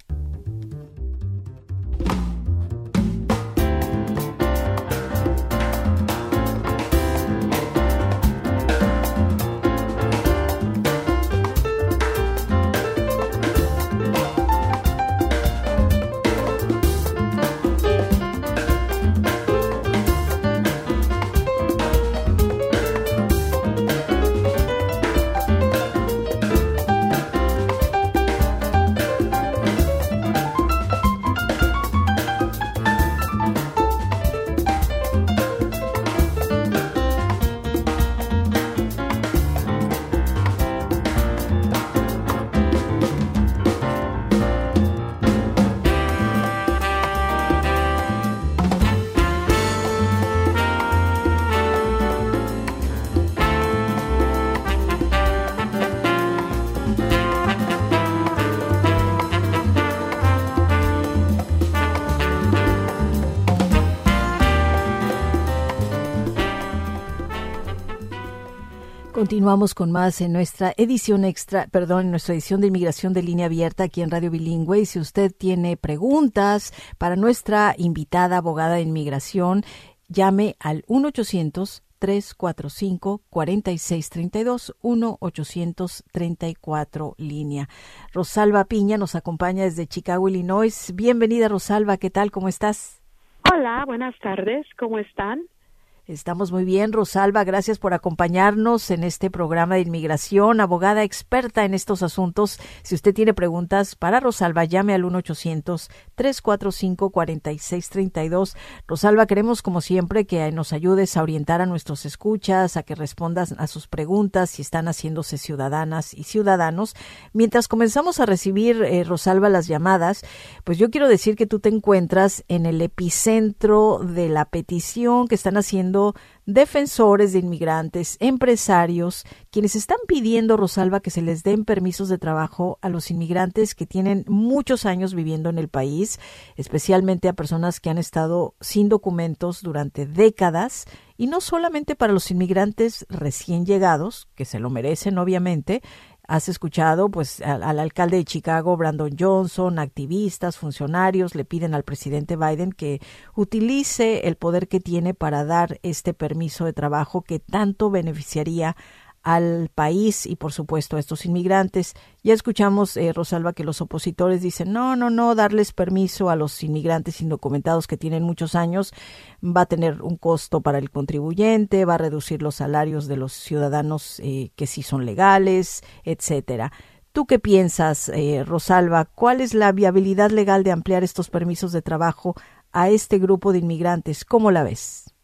Continuamos con más en nuestra edición extra, perdón, en nuestra edición de Inmigración de Línea Abierta aquí en Radio Bilingüe. Y si usted tiene preguntas para nuestra invitada abogada de inmigración, llame al uno ochocientos, tres cuatro cinco, cuatro seis tres dos, uno ochocientos treinta y cuatro línea. Rosalba Piña nos acompaña desde Chicago, Illinois. Bienvenida, Rosalba. ¿Qué tal? ¿Cómo estás? Hola, buenas tardes. ¿Cómo están? Estamos muy bien, Rosalba. Gracias por acompañarnos en este programa de inmigración. Abogada experta en estos asuntos. Si usted tiene preguntas para Rosalba, llame al uno ochocientos, tres cuatro cinco, cuatro seis tres dos. Rosalba, queremos como siempre que nos ayudes a orientar a nuestros escuchas, a que respondas a sus preguntas si están haciéndose ciudadanas y ciudadanos. Mientras comenzamos a recibir, eh, Rosalba, las llamadas, pues yo quiero decir que tú te encuentras en el epicentro de la petición que están haciendo defensores de inmigrantes, empresarios, quienes están pidiendo, Rosalba, que se les den permisos de trabajo a los inmigrantes que tienen muchos años viviendo en el país, especialmente a personas que han estado sin documentos durante décadas, y no solamente para los inmigrantes recién llegados, que se lo merecen obviamente. Has escuchado pues al, al alcalde de Chicago, Brandon Johnson, activistas, funcionarios le piden al presidente Biden que utilice el poder que tiene para dar este permiso de trabajo que tanto beneficiaría al país y por supuesto a estos inmigrantes. Ya escuchamos, eh, Rosalba, que los opositores dicen no, no, no, darles permiso a los inmigrantes indocumentados que tienen muchos años va a tener un costo para el contribuyente, va a reducir los salarios de los ciudadanos eh, que sí son legales, etcétera. ¿Tú qué piensas, eh, Rosalba? ¿Cuál es la viabilidad legal de ampliar estos permisos de trabajo a este grupo de inmigrantes? ¿Cómo la ves?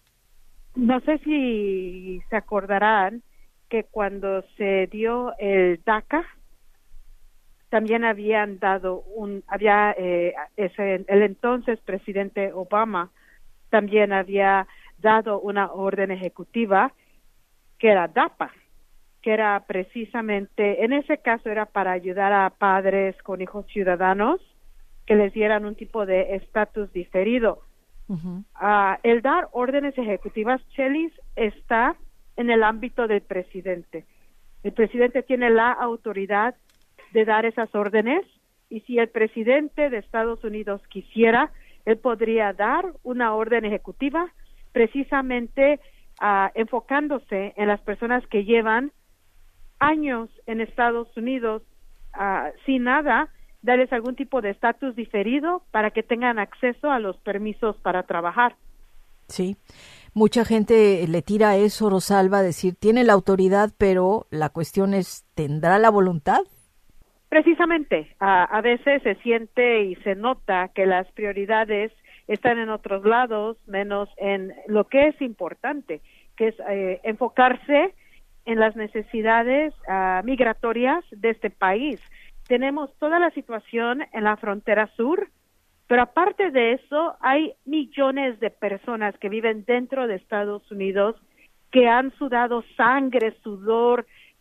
No sé si se acordarán que cuando se dio el DACA, también habían dado un, había eh, ese, el entonces presidente Obama también había dado una orden ejecutiva que era DAPA, que era precisamente, en ese caso era para ayudar a padres con hijos ciudadanos que les dieran un tipo de estatus diferido. Uh-huh. Uh, el dar órdenes ejecutivas, Chelis, está en el ámbito del presidente. El presidente tiene la autoridad de dar esas órdenes y si el presidente de Estados Unidos quisiera, él podría dar una orden ejecutiva precisamente uh, enfocándose en las personas que llevan años en Estados Unidos uh, sin nada darles algún tipo de estatus diferido para que tengan acceso a los permisos para trabajar. Sí, mucha gente le tira a eso, Rosalba, decir, tiene la autoridad, pero la cuestión es, ¿tendrá la voluntad? Precisamente, a, a veces se siente y se nota que las prioridades están en otros lados, menos en lo que es importante, que es eh, enfocarse en las necesidades uh, migratorias de este país. Tenemos toda la situación en la frontera sur, pero aparte de eso, hay millones de personas que viven dentro de Estados Unidos que han sudado sangre, sudor,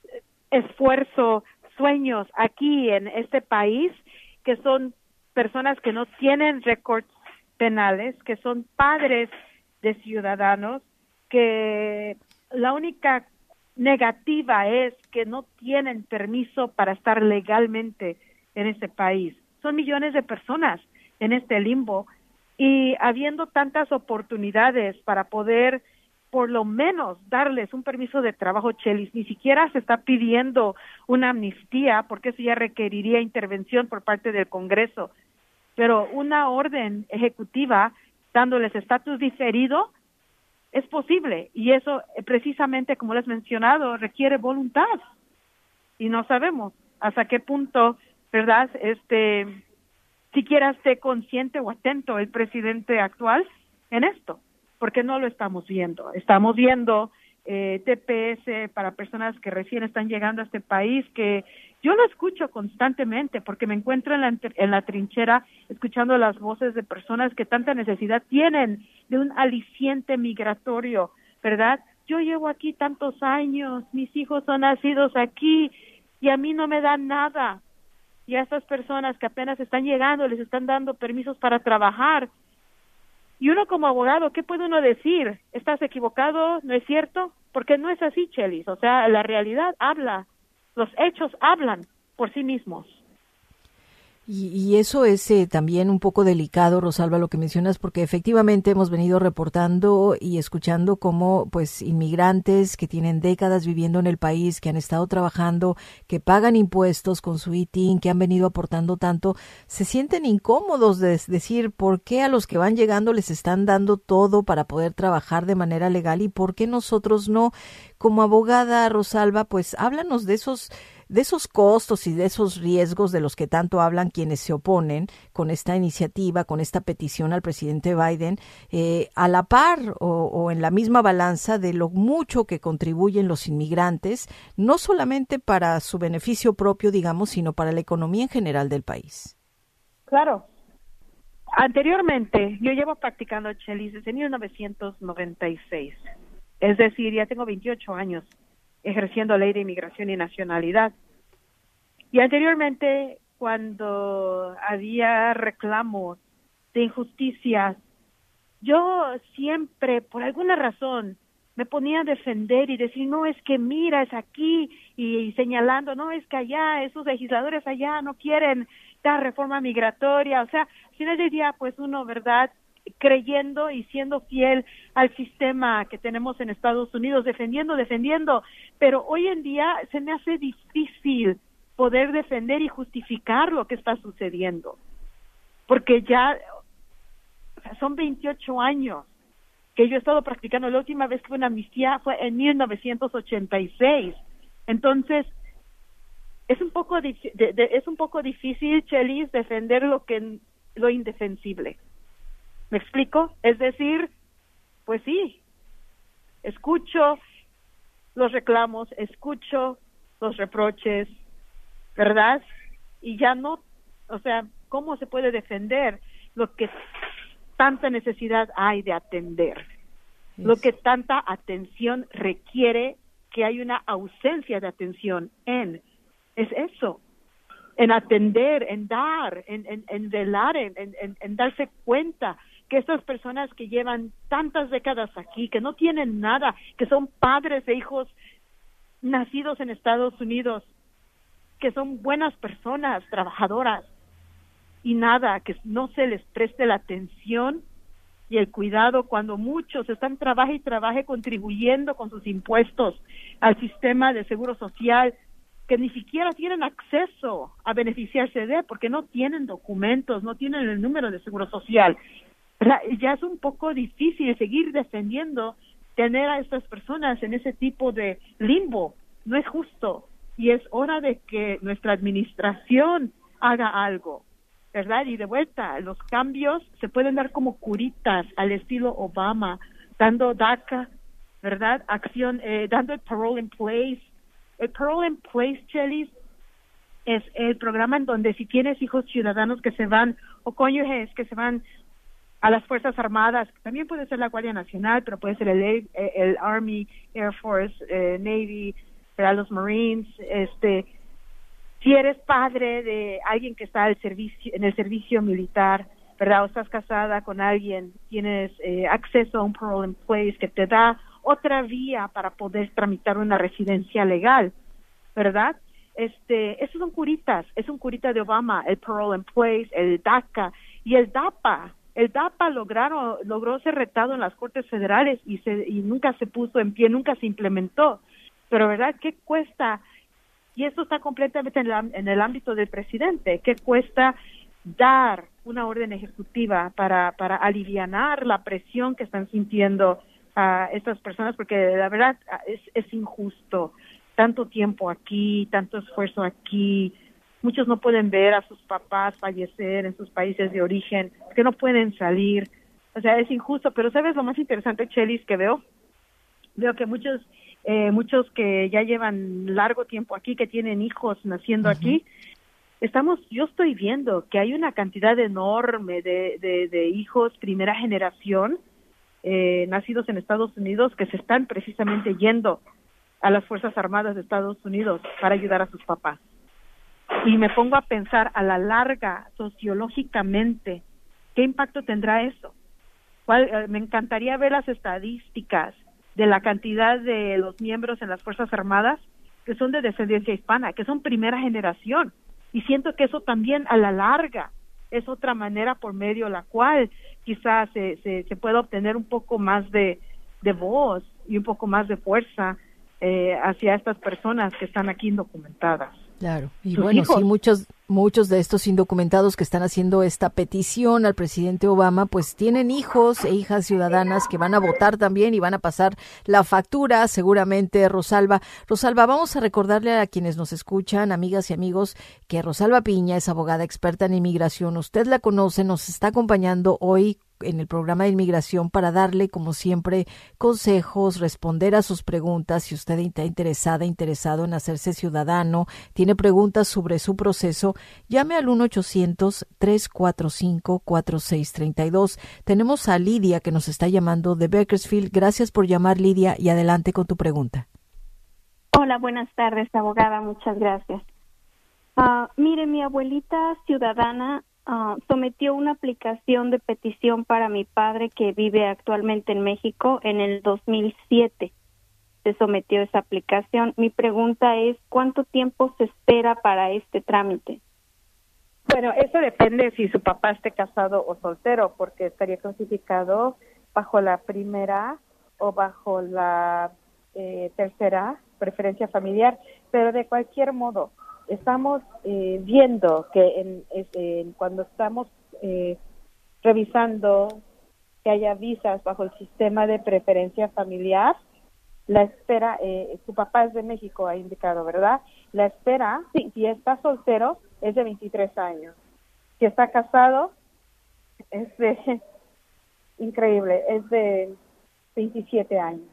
esfuerzo, sueños aquí en este país, que son personas que no tienen récords penales, que son padres de ciudadanos, que la única negativa es que no tienen permiso para estar legalmente en este país. Son millones de personas en este limbo y habiendo tantas oportunidades para poder por lo menos darles un permiso de trabajo, Chelis, ni siquiera se está pidiendo una amnistía porque eso ya requeriría intervención por parte del Congreso, pero una orden ejecutiva dándoles estatus diferido es posible y eso precisamente, como les he mencionado, requiere voluntad y no sabemos hasta qué punto, ¿verdad?, este siquiera esté consciente o atento el presidente actual en esto, porque no lo estamos viendo. Estamos viendo eh, T P S para personas que recién están llegando a este país, que yo lo escucho constantemente porque me encuentro en la, en la trinchera escuchando las voces de personas que tanta necesidad tienen de un aliciente migratorio, ¿verdad? Yo llevo aquí tantos años, mis hijos son nacidos aquí y a mí no me dan nada. Y a estas personas que apenas están llegando les están dando permisos para trabajar. Y uno como abogado, ¿qué puede uno decir? ¿Estás equivocado? ¿No es cierto? Porque no es así, Chelis. O sea, la realidad habla, los hechos hablan por sí mismos. Y, y eso es eh, también un poco delicado, Rosalba, lo que mencionas, porque efectivamente hemos venido reportando y escuchando cómo pues inmigrantes que tienen décadas viviendo en el país, que han estado trabajando, que pagan impuestos con su I T I N, que han venido aportando tanto, se sienten incómodos de decir por qué a los que van llegando les están dando todo para poder trabajar de manera legal y por qué nosotros no. Como abogada, Rosalba, pues háblanos de esos de esos costos y de esos riesgos de los que tanto hablan quienes se oponen con esta iniciativa, con esta petición al presidente Biden, eh, a la par o, o en la misma balanza de lo mucho que contribuyen los inmigrantes, no solamente para su beneficio propio, digamos, sino para la economía en general del país. Claro. Anteriormente, yo llevo practicando, Chelis, desde mil novecientos noventa y seis. Es decir, ya tengo veintiocho años ejerciendo ley de inmigración y nacionalidad. Y anteriormente, cuando había reclamos de injusticias, yo siempre, por alguna razón, me ponía a defender y decir, no, es que mira, es aquí, y, y señalando, no, es que allá, esos legisladores allá no quieren dar reforma migratoria. O sea, al final del día, pues uno, ¿verdad?, creyendo y siendo fiel al sistema que tenemos en Estados Unidos, defendiendo, defendiendo, pero hoy en día se me hace difícil poder defender y justificar lo que está sucediendo, porque ya o sea, son veintiocho años que yo he estado practicando. La última vez que fue una amnistía fue en mil novecientos ochenta y seis, entonces es un poco de, de, es un poco difícil, Chelis, defender lo que lo indefensible. ¿Me explico? Es decir, pues sí, escucho los reclamos, escucho los reproches, ¿verdad? Y ya no, o sea, ¿cómo se puede defender lo que tanta necesidad hay de atender? Sí. Lo que tanta atención requiere, que hay una ausencia de atención en, es eso, en atender, en dar, en, en, en velar, en, en, en darse cuenta que estas personas que llevan tantas décadas aquí, que no tienen nada, que son padres de hijos nacidos en Estados Unidos, que son buenas personas, trabajadoras, y nada, que no se les preste la atención y el cuidado cuando muchos están trabaje y trabaje contribuyendo con sus impuestos al sistema de seguro social que ni siquiera tienen acceso a beneficiarse de, porque no tienen documentos, no tienen el número de seguro social. Ya es un poco difícil seguir defendiendo tener a estas personas en ese tipo de limbo. No es justo, y es hora de que nuestra administración haga algo, ¿verdad? Y de vuelta, los cambios se pueden dar como curitas al estilo Obama, dando DACA, ¿verdad? Acción, eh, dando el Parole in Place. El Parole in Place, Chelis, es el programa en donde si tienes hijos ciudadanos que se van, o cónyuges que se van a las Fuerzas Armadas, también puede ser la Guardia Nacional, pero puede ser el, el Army, Air Force, eh, Navy, ¿verdad? Los Marines, este, si eres padre de alguien que está al servicio, en el servicio militar, ¿verdad? O estás casada con alguien, tienes eh, acceso a un Parole in Place que te da otra vía para poder tramitar una residencia legal, ¿verdad? Este, esos son curitas, es un curita de Obama, el Parole in Place, el DACA y el DAPA. El DAPA lograron, logró ser retado en las Cortes Federales y, se, y nunca se puso en pie, nunca se implementó. Pero, ¿verdad? ¿Qué cuesta? Y esto está completamente en, la, en el ámbito del presidente. ¿Qué cuesta dar una orden ejecutiva para, para alivianar la presión que están sintiendo a estas personas? Porque la verdad es, es injusto. Tanto tiempo aquí, tanto esfuerzo aquí. Muchos no pueden ver a sus papás fallecer en sus países de origen, que no pueden salir. O sea, es injusto. Pero ¿sabes lo más interesante, Chelis, que veo? Veo que muchos eh, muchos que ya llevan largo tiempo aquí, que tienen hijos naciendo uh-huh. aquí, estamos, yo estoy viendo que hay una cantidad enorme de, de, de hijos primera generación eh, nacidos en Estados Unidos que se están precisamente yendo a las Fuerzas Armadas de Estados Unidos para ayudar a sus papás. Y me pongo a pensar a la larga, sociológicamente, ¿qué impacto tendrá eso? ¿Cuál, eh, me encantaría ver las estadísticas de la cantidad de los miembros en las Fuerzas Armadas que son de descendencia hispana, que son primera generación. Y siento que eso también a la larga es otra manera por medio de la cual quizás se, se, se pueda obtener un poco más de, de voz y un poco más de fuerza eh, hacia estas personas que están aquí indocumentadas. Claro, y bueno, hijos. sí, muchos muchos de estos indocumentados que están haciendo esta petición al presidente Obama, pues tienen hijos e hijas ciudadanas que van a votar también y van a pasar la factura, seguramente, Rosalba. Rosalba, vamos a recordarle a quienes nos escuchan, amigas y amigos, que Rosalba Piña es abogada experta en inmigración. Usted la conoce, nos está acompañando hoy en el programa de inmigración para darle, como siempre, consejos, responder a sus preguntas. Si usted está interesada, interesado en hacerse ciudadano, tiene preguntas sobre su proceso, llame al uno ochocientos, tres cuatro cinco, cuatro seis tres dos. Tenemos a Lidia que nos está llamando de Bakersfield. Gracias por llamar, Lidia, y adelante con tu pregunta. Hola, buenas tardes, abogada. Muchas gracias. Uh, mire, mi abuelita ciudadana Uh, sometió una aplicación de petición para mi padre que vive actualmente en México en el dos mil siete. Se sometió esa aplicación. Mi pregunta es, ¿cuánto tiempo se espera para este trámite? Bueno, eso depende si su papá esté casado o soltero, porque estaría clasificado bajo la primera o bajo la eh, tercera preferencia familiar, pero de cualquier modo, estamos eh, viendo que en, en, cuando estamos eh, revisando que haya visas bajo el sistema de preferencia familiar, la espera, eh, su papá es de México, ha indicado, ¿verdad? La espera, sí, si está soltero, es de veintitrés años. Si está casado, es de, increíble, es de veintisiete años.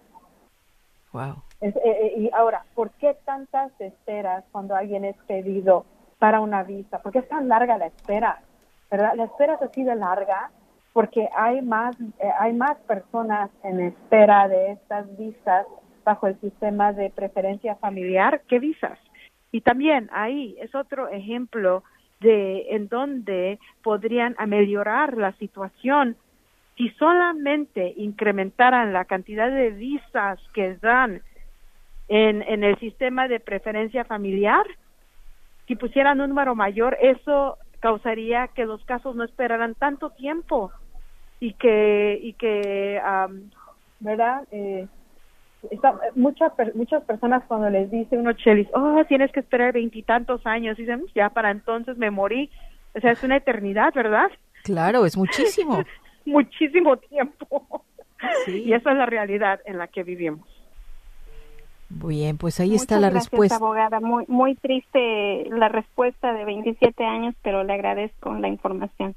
Wow. Es, eh, y ahora, ¿por qué tantas esperas cuando alguien es pedido para una visa? ¿Por qué es tan larga la espera? ¿Verdad? La espera es así de larga porque hay más, eh, hay más personas en espera de estas visas bajo el sistema de preferencia familiar que visas. Y también ahí es otro ejemplo de en donde podrían ameliorar la situación si solamente incrementaran la cantidad de visas que dan en, en el sistema de preferencia familiar. Si pusieran un número mayor, eso causaría que los casos no esperaran tanto tiempo y que, y que um, ¿verdad? Eh, está, muchas muchas personas cuando les dice uno, Chelis, oh, tienes que esperar veintitantos años, dicen, ya para entonces me morí. O sea, es una eternidad, ¿verdad? Claro, es muchísimo. Muchísimo tiempo. Sí. Y esa es la realidad en la que vivimos. Bien, pues ahí Muchas está la gracias, respuesta. Abogada, muy muy triste la respuesta de veintisiete años, pero le agradezco la información.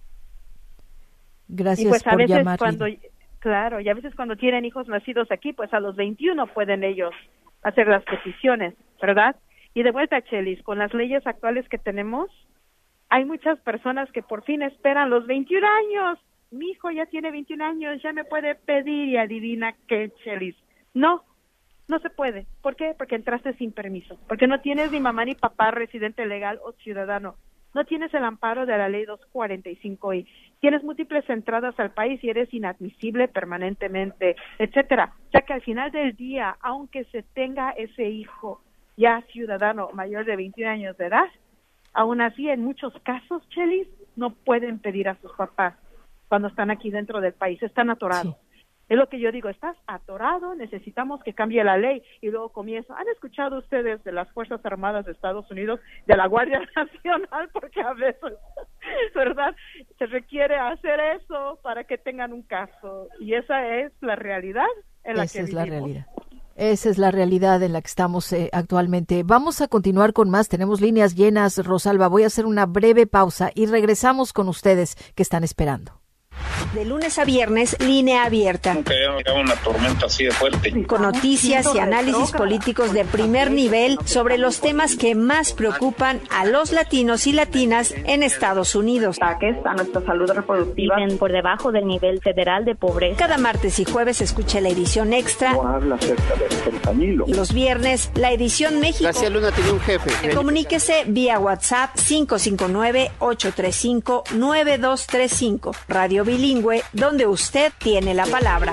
Gracias y pues a por veces llamar. cuando, claro, y a veces cuando tienen hijos nacidos aquí, pues a los veintiuno pueden ellos hacer las peticiones, ¿verdad? Y de vuelta, Chelis, con las leyes actuales que tenemos, hay muchas personas que por fin esperan los veintiún años. Mi hijo ya tiene veintiún años, ya me puede pedir, y adivina qué, Chelis. No, no se puede. ¿Por qué? Porque entraste sin permiso, porque no tienes ni mamá ni papá residente legal o ciudadano. No tienes el amparo de la ley doscientos cuarenta y cinco i. Tienes múltiples entradas al país y eres inadmisible permanentemente, etcétera. Ya que al final del día, aunque se tenga ese hijo ya ciudadano mayor de veintiún años de edad, aún así en muchos casos, Chelis, no pueden pedir a sus papás cuando están aquí dentro del país, están atorados. Sí. Es lo que yo digo, estás atorado, necesitamos que cambie la ley. Y luego comienzo, ¿han escuchado ustedes de las Fuerzas Armadas de Estados Unidos, de la Guardia Nacional? Porque a veces, ¿verdad?, se requiere hacer eso para que tengan un caso. Y esa es la realidad en la esa que es vivimos. la realidad. Esa es la realidad en la que estamos eh, actualmente. Vamos a continuar con más. Tenemos líneas llenas, Rosalba. Voy a hacer una breve pausa y regresamos con ustedes que están esperando. De lunes a viernes, Línea Abierta. Nunca había llegado una tormenta así de fuerte. Con noticias y análisis políticos de primer nivel sobre los temas que más preocupan a los latinos y latinas en Estados Unidos. Ataques a nuestra salud reproductiva. Viven por debajo del nivel federal de pobreza. Cada martes y jueves escucha la edición extra. No habla acerca del fentanilo. Los viernes, la edición México. Gracias, Luna tenía un jefe. Comuníquese vía WhatsApp cinco cinco nueve, ocho tres cinco, nueve dos tres cinco. Radio Bilingüe, donde usted tiene la palabra.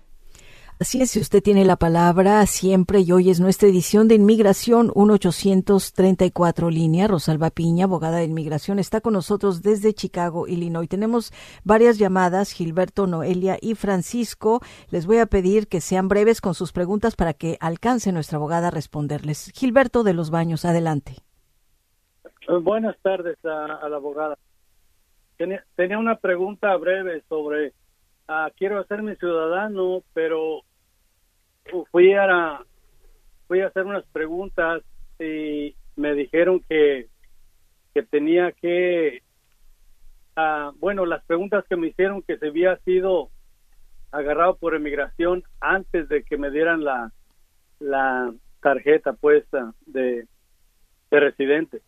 Así es, si usted tiene la palabra siempre, y hoy es nuestra edición de Inmigración, uno ochocientos treinta y cuatro línea. Rosalba Piña, abogada de inmigración, está con nosotros desde Chicago, Illinois. Tenemos varias llamadas, Gilberto, Noelia y Francisco. Les voy a pedir que sean breves con sus preguntas para que alcance nuestra abogada a responderles. Gilberto de los Baños, adelante. Buenas tardes a, a la abogada. Tenía, tenía una pregunta breve sobre, uh, quiero hacerme ciudadano, pero fui a, fui a hacer unas preguntas y me dijeron que, que tenía que, uh, bueno, las preguntas que me hicieron que se había sido agarrado por inmigración antes de que me dieran la, la tarjeta puesta de, de residente.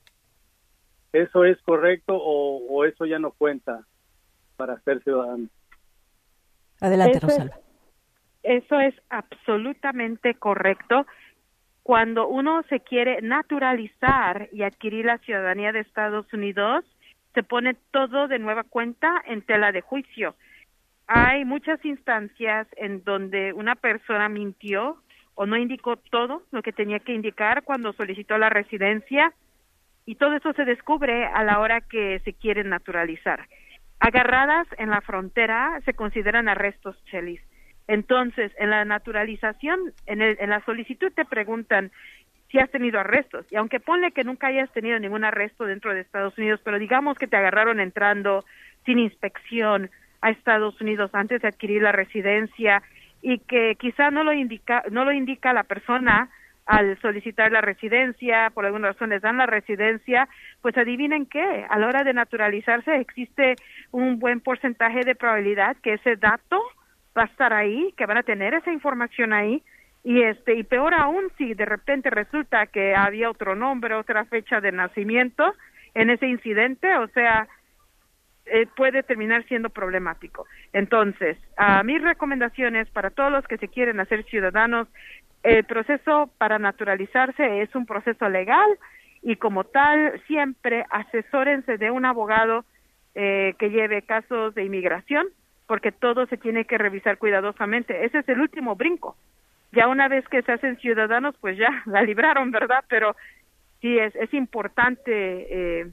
¿Eso es correcto o, o eso ya no cuenta para ser ciudadano? Adelante, eso Rosalba. Es, eso es absolutamente correcto. Cuando uno se quiere naturalizar y adquirir la ciudadanía de Estados Unidos, se pone todo de nueva cuenta en tela de juicio. Hay muchas instancias en donde una persona mintió o no indicó todo lo que tenía que indicar cuando solicitó la residencia, y todo eso se descubre a la hora que se quieren naturalizar. Agarradas en la frontera se consideran arrestos, Chelis. Entonces, en la naturalización, en, el, en la solicitud te preguntan si has tenido arrestos. Y aunque ponle que nunca hayas tenido ningún arresto dentro de Estados Unidos, pero digamos que te agarraron entrando sin inspección a Estados Unidos antes de adquirir la residencia y que quizá no lo indica, no lo indica la persona al solicitar la residencia, por alguna razón les dan la residencia, pues adivinen qué, a la hora de naturalizarse existe un buen porcentaje de probabilidad que ese dato va a estar ahí, que van a tener esa información ahí, y este y peor aún si de repente resulta que había otro nombre, otra fecha de nacimiento en ese incidente, o sea, eh, puede terminar siendo problemático. Entonces, uh, mis recomendaciones para todos los que se quieren hacer ciudadanos, el proceso para naturalizarse es un proceso legal y como tal siempre asesórense de un abogado eh, que lleve casos de inmigración, porque todo se tiene que revisar cuidadosamente. Ese es el último brinco. Ya una vez que se hacen ciudadanos, pues ya la libraron, ¿verdad? Pero sí es, es importante eh,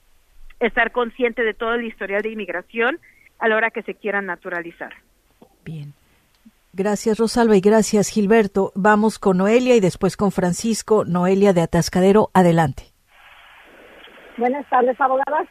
estar consciente de todo el historial de inmigración a la hora que se quieran naturalizar. Bien. Gracias, Rosalba, y gracias, Gilberto. Vamos con Noelia y después con Francisco. Noelia de Atascadero, adelante. Buenas tardes, abogadas.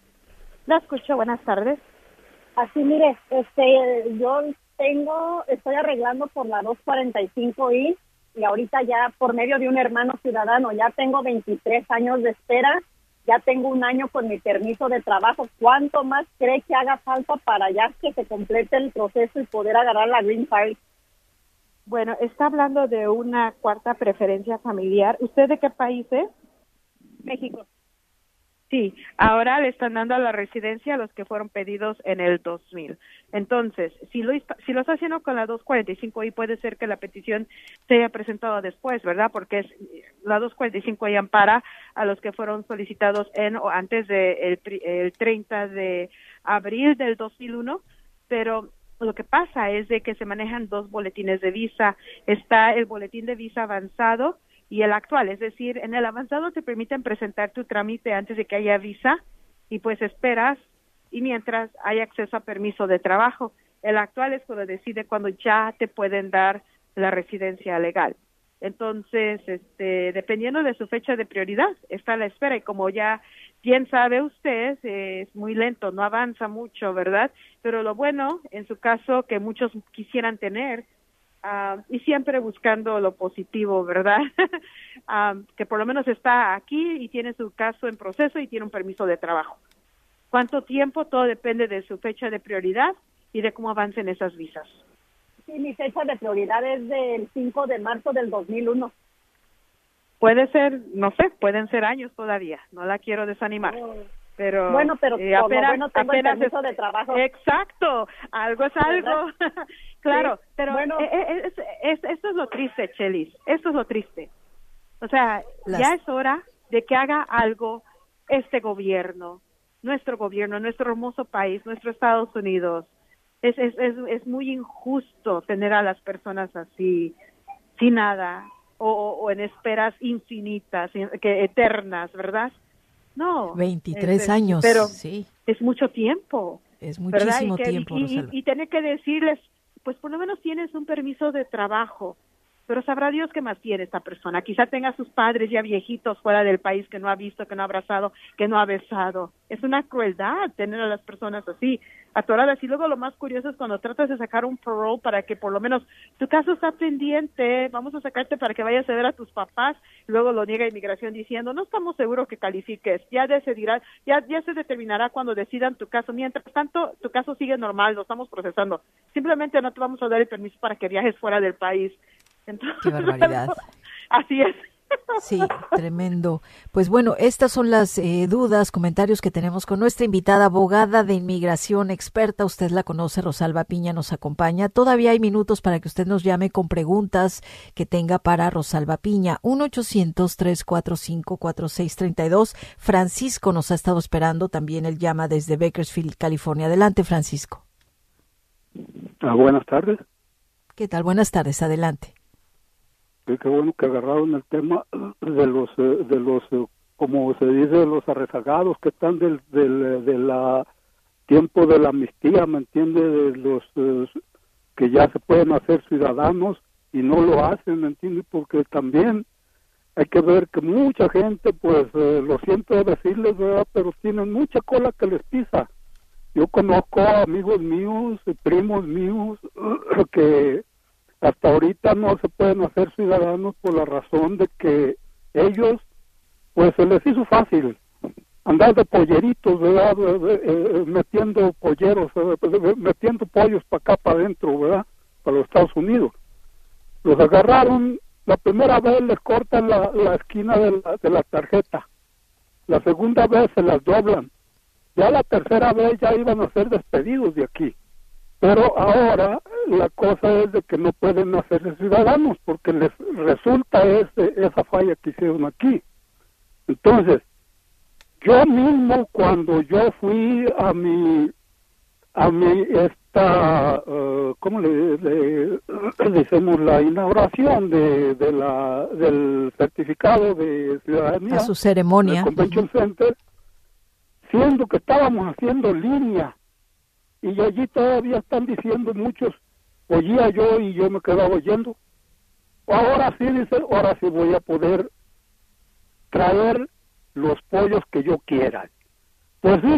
La escucho, buenas tardes. Así, mire, este, yo tengo, estoy arreglando por la dos cuarenta y cinco I y ahorita ya por medio de un hermano ciudadano, ya tengo veintitrés años de espera, ya tengo un año con mi permiso de trabajo. ¿Cuánto más cree que haga falta para ya que se complete el proceso y poder agarrar la Green Card? Bueno, está hablando de una cuarta preferencia familiar. ¿Usted de qué país es? México. Sí, ahora le están dando a la residencia a los que fueron pedidos en el dos mil. Entonces, si lo, si lo está haciendo con la dos cuarenta y cinco I, puede ser que la petición se haya presentado después, ¿verdad? Porque es, la dos cuarenta y cinco I ampara a los que fueron solicitados en o antes del de el treinta de abril del dos mil uno, pero lo que pasa es de que se manejan dos boletines de visa. Está el boletín de visa avanzado y el actual, es decir, en el avanzado te permiten presentar tu trámite antes de que haya visa y pues esperas y mientras hay acceso a permiso de trabajo. El actual es cuando decide cuando ya te pueden dar la residencia legal. Entonces, este, dependiendo de su fecha de prioridad, está a la espera y como ya bien sabe usted, eh, es muy lento, no avanza mucho, ¿verdad? Pero lo bueno, en su caso, que muchos quisieran tener, Uh, y siempre buscando lo positivo, ¿verdad? um, que por lo menos está aquí y tiene su caso en proceso y tiene un permiso de trabajo. ¿Cuánto tiempo? Todo depende de su fecha de prioridad y de cómo avancen esas visas. Sí, mi fecha de prioridad es del cinco de marzo del dos mil uno. Puede ser, no sé, pueden ser años todavía, no la quiero desanimar. Oh. Pero bueno, pero eh, apenas, bueno tengo apenas el permiso es, de trabajo. Exacto, algo es algo. Claro, sí, pero bueno, es, es, es, esto es lo triste, Chelis, esto es lo triste. O sea, las... ya es hora de que haga algo este gobierno, nuestro gobierno, nuestro hermoso país, nuestro Estados Unidos. Es, es, es, es muy injusto tener a las personas así, sin nada, o, o en esperas infinitas, que eternas, ¿verdad? No. veintitrés años, pero sí. Es mucho tiempo. Es muchísimo y que, tiempo, y, y, y tener que decirles, pues por lo menos tienes un permiso de trabajo, pero sabrá Dios qué más tiene esta persona. Quizá tenga a sus padres ya viejitos fuera del país que no ha visto, que no ha abrazado, que no ha besado. Es una crueldad tener a las personas así, atoradas. Y luego lo más curioso es cuando tratas de sacar un parole para que por lo menos tu caso está pendiente, vamos a sacarte para que vayas a ver a tus papás, y luego lo niega Inmigración diciendo, no estamos seguros que califiques, ya decidirá, ya, ya se determinará cuando decidan tu caso. Mientras tanto, tu caso sigue normal, lo estamos procesando. Simplemente no te vamos a dar el permiso para que viajes fuera del país. Entonces, qué barbaridad. Así es. Sí, tremendo. Pues bueno, estas son las eh, dudas, comentarios que tenemos con nuestra invitada, abogada de inmigración experta. Usted la conoce, Rosalba Piña nos acompaña. Todavía hay minutos para que usted nos llame con preguntas que tenga para Rosalba Piña. uno ochocientos, tres cuatro cinco, cuatro seis tres dos. Francisco nos ha estado esperando. También él llama desde Bakersfield, California. Adelante, Francisco. Ah, buenas tardes. ¿Qué tal? Buenas tardes. Adelante. Qué bueno que agarraron el tema de los, de los, como se dice, los arrezagados que están del, del de la tiempo de la amnistía, ¿me entiende? De los eh, que ya se pueden hacer ciudadanos y no lo hacen, ¿me entiende? Porque también hay que ver que mucha gente, pues, eh, lo siento decirles, ¿verdad? Pero tienen mucha cola que les pisa. Yo conozco amigos míos, primos míos, que hasta ahorita no se pueden hacer ciudadanos por la razón de que ellos, pues se les hizo fácil andar de polleritos, ¿verdad? Eh, metiendo polleros, eh, metiendo pollos para acá, para adentro, ¿verdad? Para los Estados Unidos. Los agarraron, la primera vez les cortan la, la esquina de la, de la tarjeta, la segunda vez se las doblan, ya la tercera vez ya iban a ser despedidos de aquí. Pero ahora la cosa es de que no pueden hacerse ciudadanos porque les resulta ese, esa falla que hicieron aquí. Entonces, yo mismo cuando yo fui a mi, a mi esta, uh, ¿cómo le, le, le decimos? La inauguración de, de la, del certificado de ciudadanía. A su ceremonia. En el Convention Center, siendo que estábamos haciendo línea. Y allí todavía están diciendo muchos, oía yo y yo me quedaba oyendo. Ahora sí, dice, ahora sí voy a poder traer los pollos que yo quiera. Pues sí,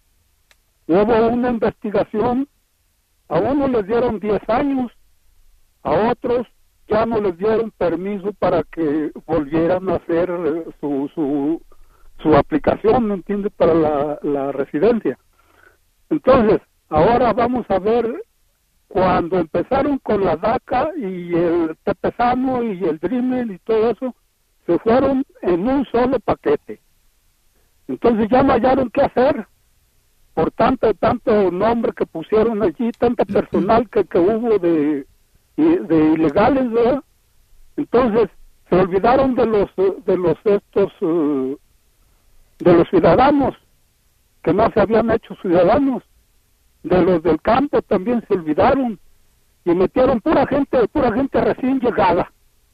hubo una investigación, a unos les dieron diez años, a otros ya no les dieron permiso para que volvieran a hacer su su, su aplicación, ¿me entiende?, para la, la residencia. Entonces, ahora vamos a ver, cuando empezaron con la DACA y el Tepezano y el Dreamer y todo eso, se fueron en un solo paquete. Entonces ya no hallaron qué hacer, por tanto tanto nombre que pusieron allí, tanta personal que, que hubo de, de ilegales, ¿verdad? Entonces se olvidaron de los de los estos uh, de los ciudadanos que no se habían hecho ciudadanos, de los del campo también se olvidaron y metieron pura gente pura gente recién llegada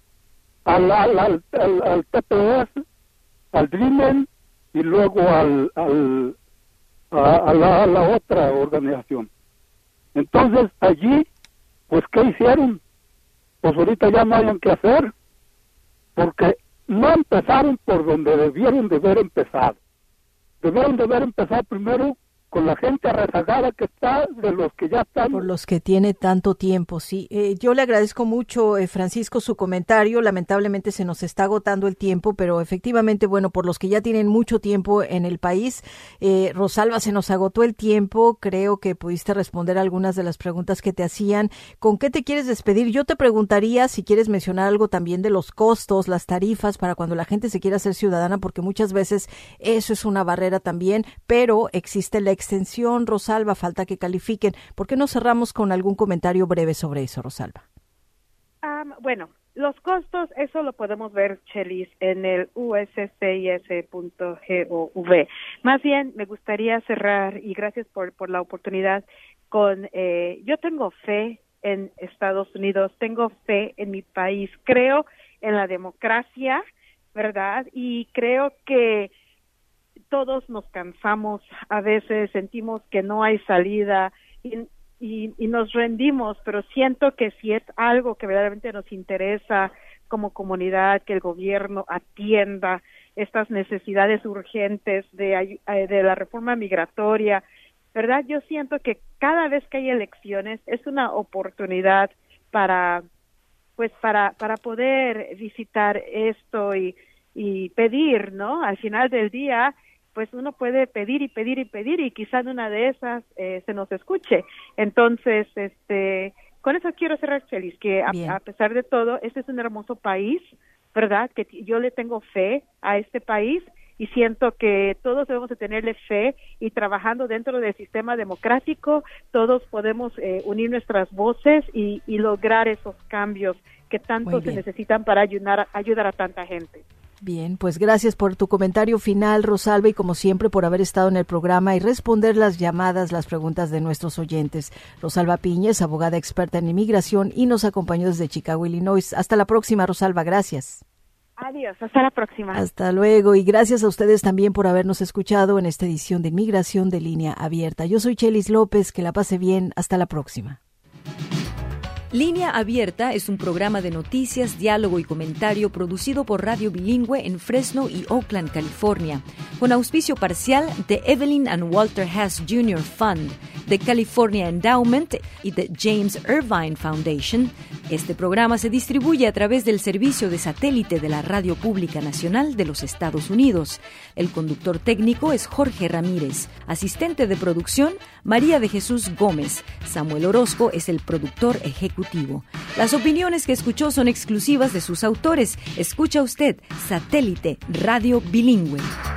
al al al, al, al T P S, al Dreamen y luego al, al a, a, la, a la otra organización. Entonces allí, pues ¿qué hicieron? Pues ahorita ya no hayan que hacer, porque no empezaron por donde debieron de haber empezado. Debieron de haber empezado primero con la gente rezagada que está, de los que ya están. Por los que tiene tanto tiempo, sí. Eh, yo le agradezco mucho, eh, Francisco, su comentario. Lamentablemente se nos está agotando el tiempo, pero efectivamente, bueno, por los que ya tienen mucho tiempo en el país. Eh, Rosalba, se nos agotó el tiempo. Creo que pudiste responder algunas de las preguntas que te hacían. ¿Con qué te quieres despedir? Yo te preguntaría si quieres mencionar algo también de los costos, las tarifas, para cuando la gente se quiera hacer ciudadana, porque muchas veces eso es una barrera también, pero existe la extensión, Rosalba, falta que califiquen. ¿Por qué no cerramos con algún comentario breve sobre eso, Rosalba? Um, bueno, los costos, eso lo podemos ver, Chelis, en el u s c i s punto gov. Más bien, me gustaría cerrar, y gracias por, por la oportunidad, con, eh, yo tengo fe en Estados Unidos, tengo fe en mi país, creo en la democracia, ¿verdad? Y creo que todos nos cansamos, a veces sentimos que no hay salida y, y, y nos rendimos, pero siento que si es algo que verdaderamente nos interesa como comunidad, que el gobierno atienda estas necesidades urgentes de, de la reforma migratoria, ¿verdad? Yo siento que cada vez que hay elecciones es una oportunidad para, pues, para, para poder visitar esto y, y pedir, ¿no? Al final del día, pues uno puede pedir y pedir y pedir y quizá en una de esas eh, se nos escuche. Entonces, este, con eso quiero cerrar, Chelis, que a, a pesar de todo, este es un hermoso país, ¿verdad? Que yo le tengo fe a este país y siento que todos debemos de tenerle fe y trabajando dentro del sistema democrático, todos podemos eh, unir nuestras voces y, y lograr esos cambios que tanto se necesitan para ayudar, ayudar a tanta gente. Bien, pues gracias por tu comentario final, Rosalba, y como siempre por haber estado en el programa y responder las llamadas, las preguntas de nuestros oyentes. Rosalba Piñez, abogada experta en inmigración y nos acompañó desde Chicago, Illinois. Hasta la próxima, Rosalba, gracias. Adiós, hasta la próxima. Hasta luego, y gracias a ustedes también por habernos escuchado en esta edición de Inmigración de Línea Abierta. Yo soy Chelis López, que la pase bien, hasta la próxima. Línea Abierta es un programa de noticias, diálogo y comentario producido por Radio Bilingüe en Fresno y Oakland, California, con auspicio parcial de Evelyn and Walter Hess junior Fund, de California Endowment y de James Irvine Foundation. Este programa se distribuye a través del servicio de satélite de la Radio Pública Nacional de los Estados Unidos. El conductor técnico es Jorge Ramírez, asistente de producción María de Jesús Gómez. Samuel Orozco es el productor ejecutivo. Las opiniones que escuchó son exclusivas de sus autores. Escucha usted Satélite Radio Bilingüe.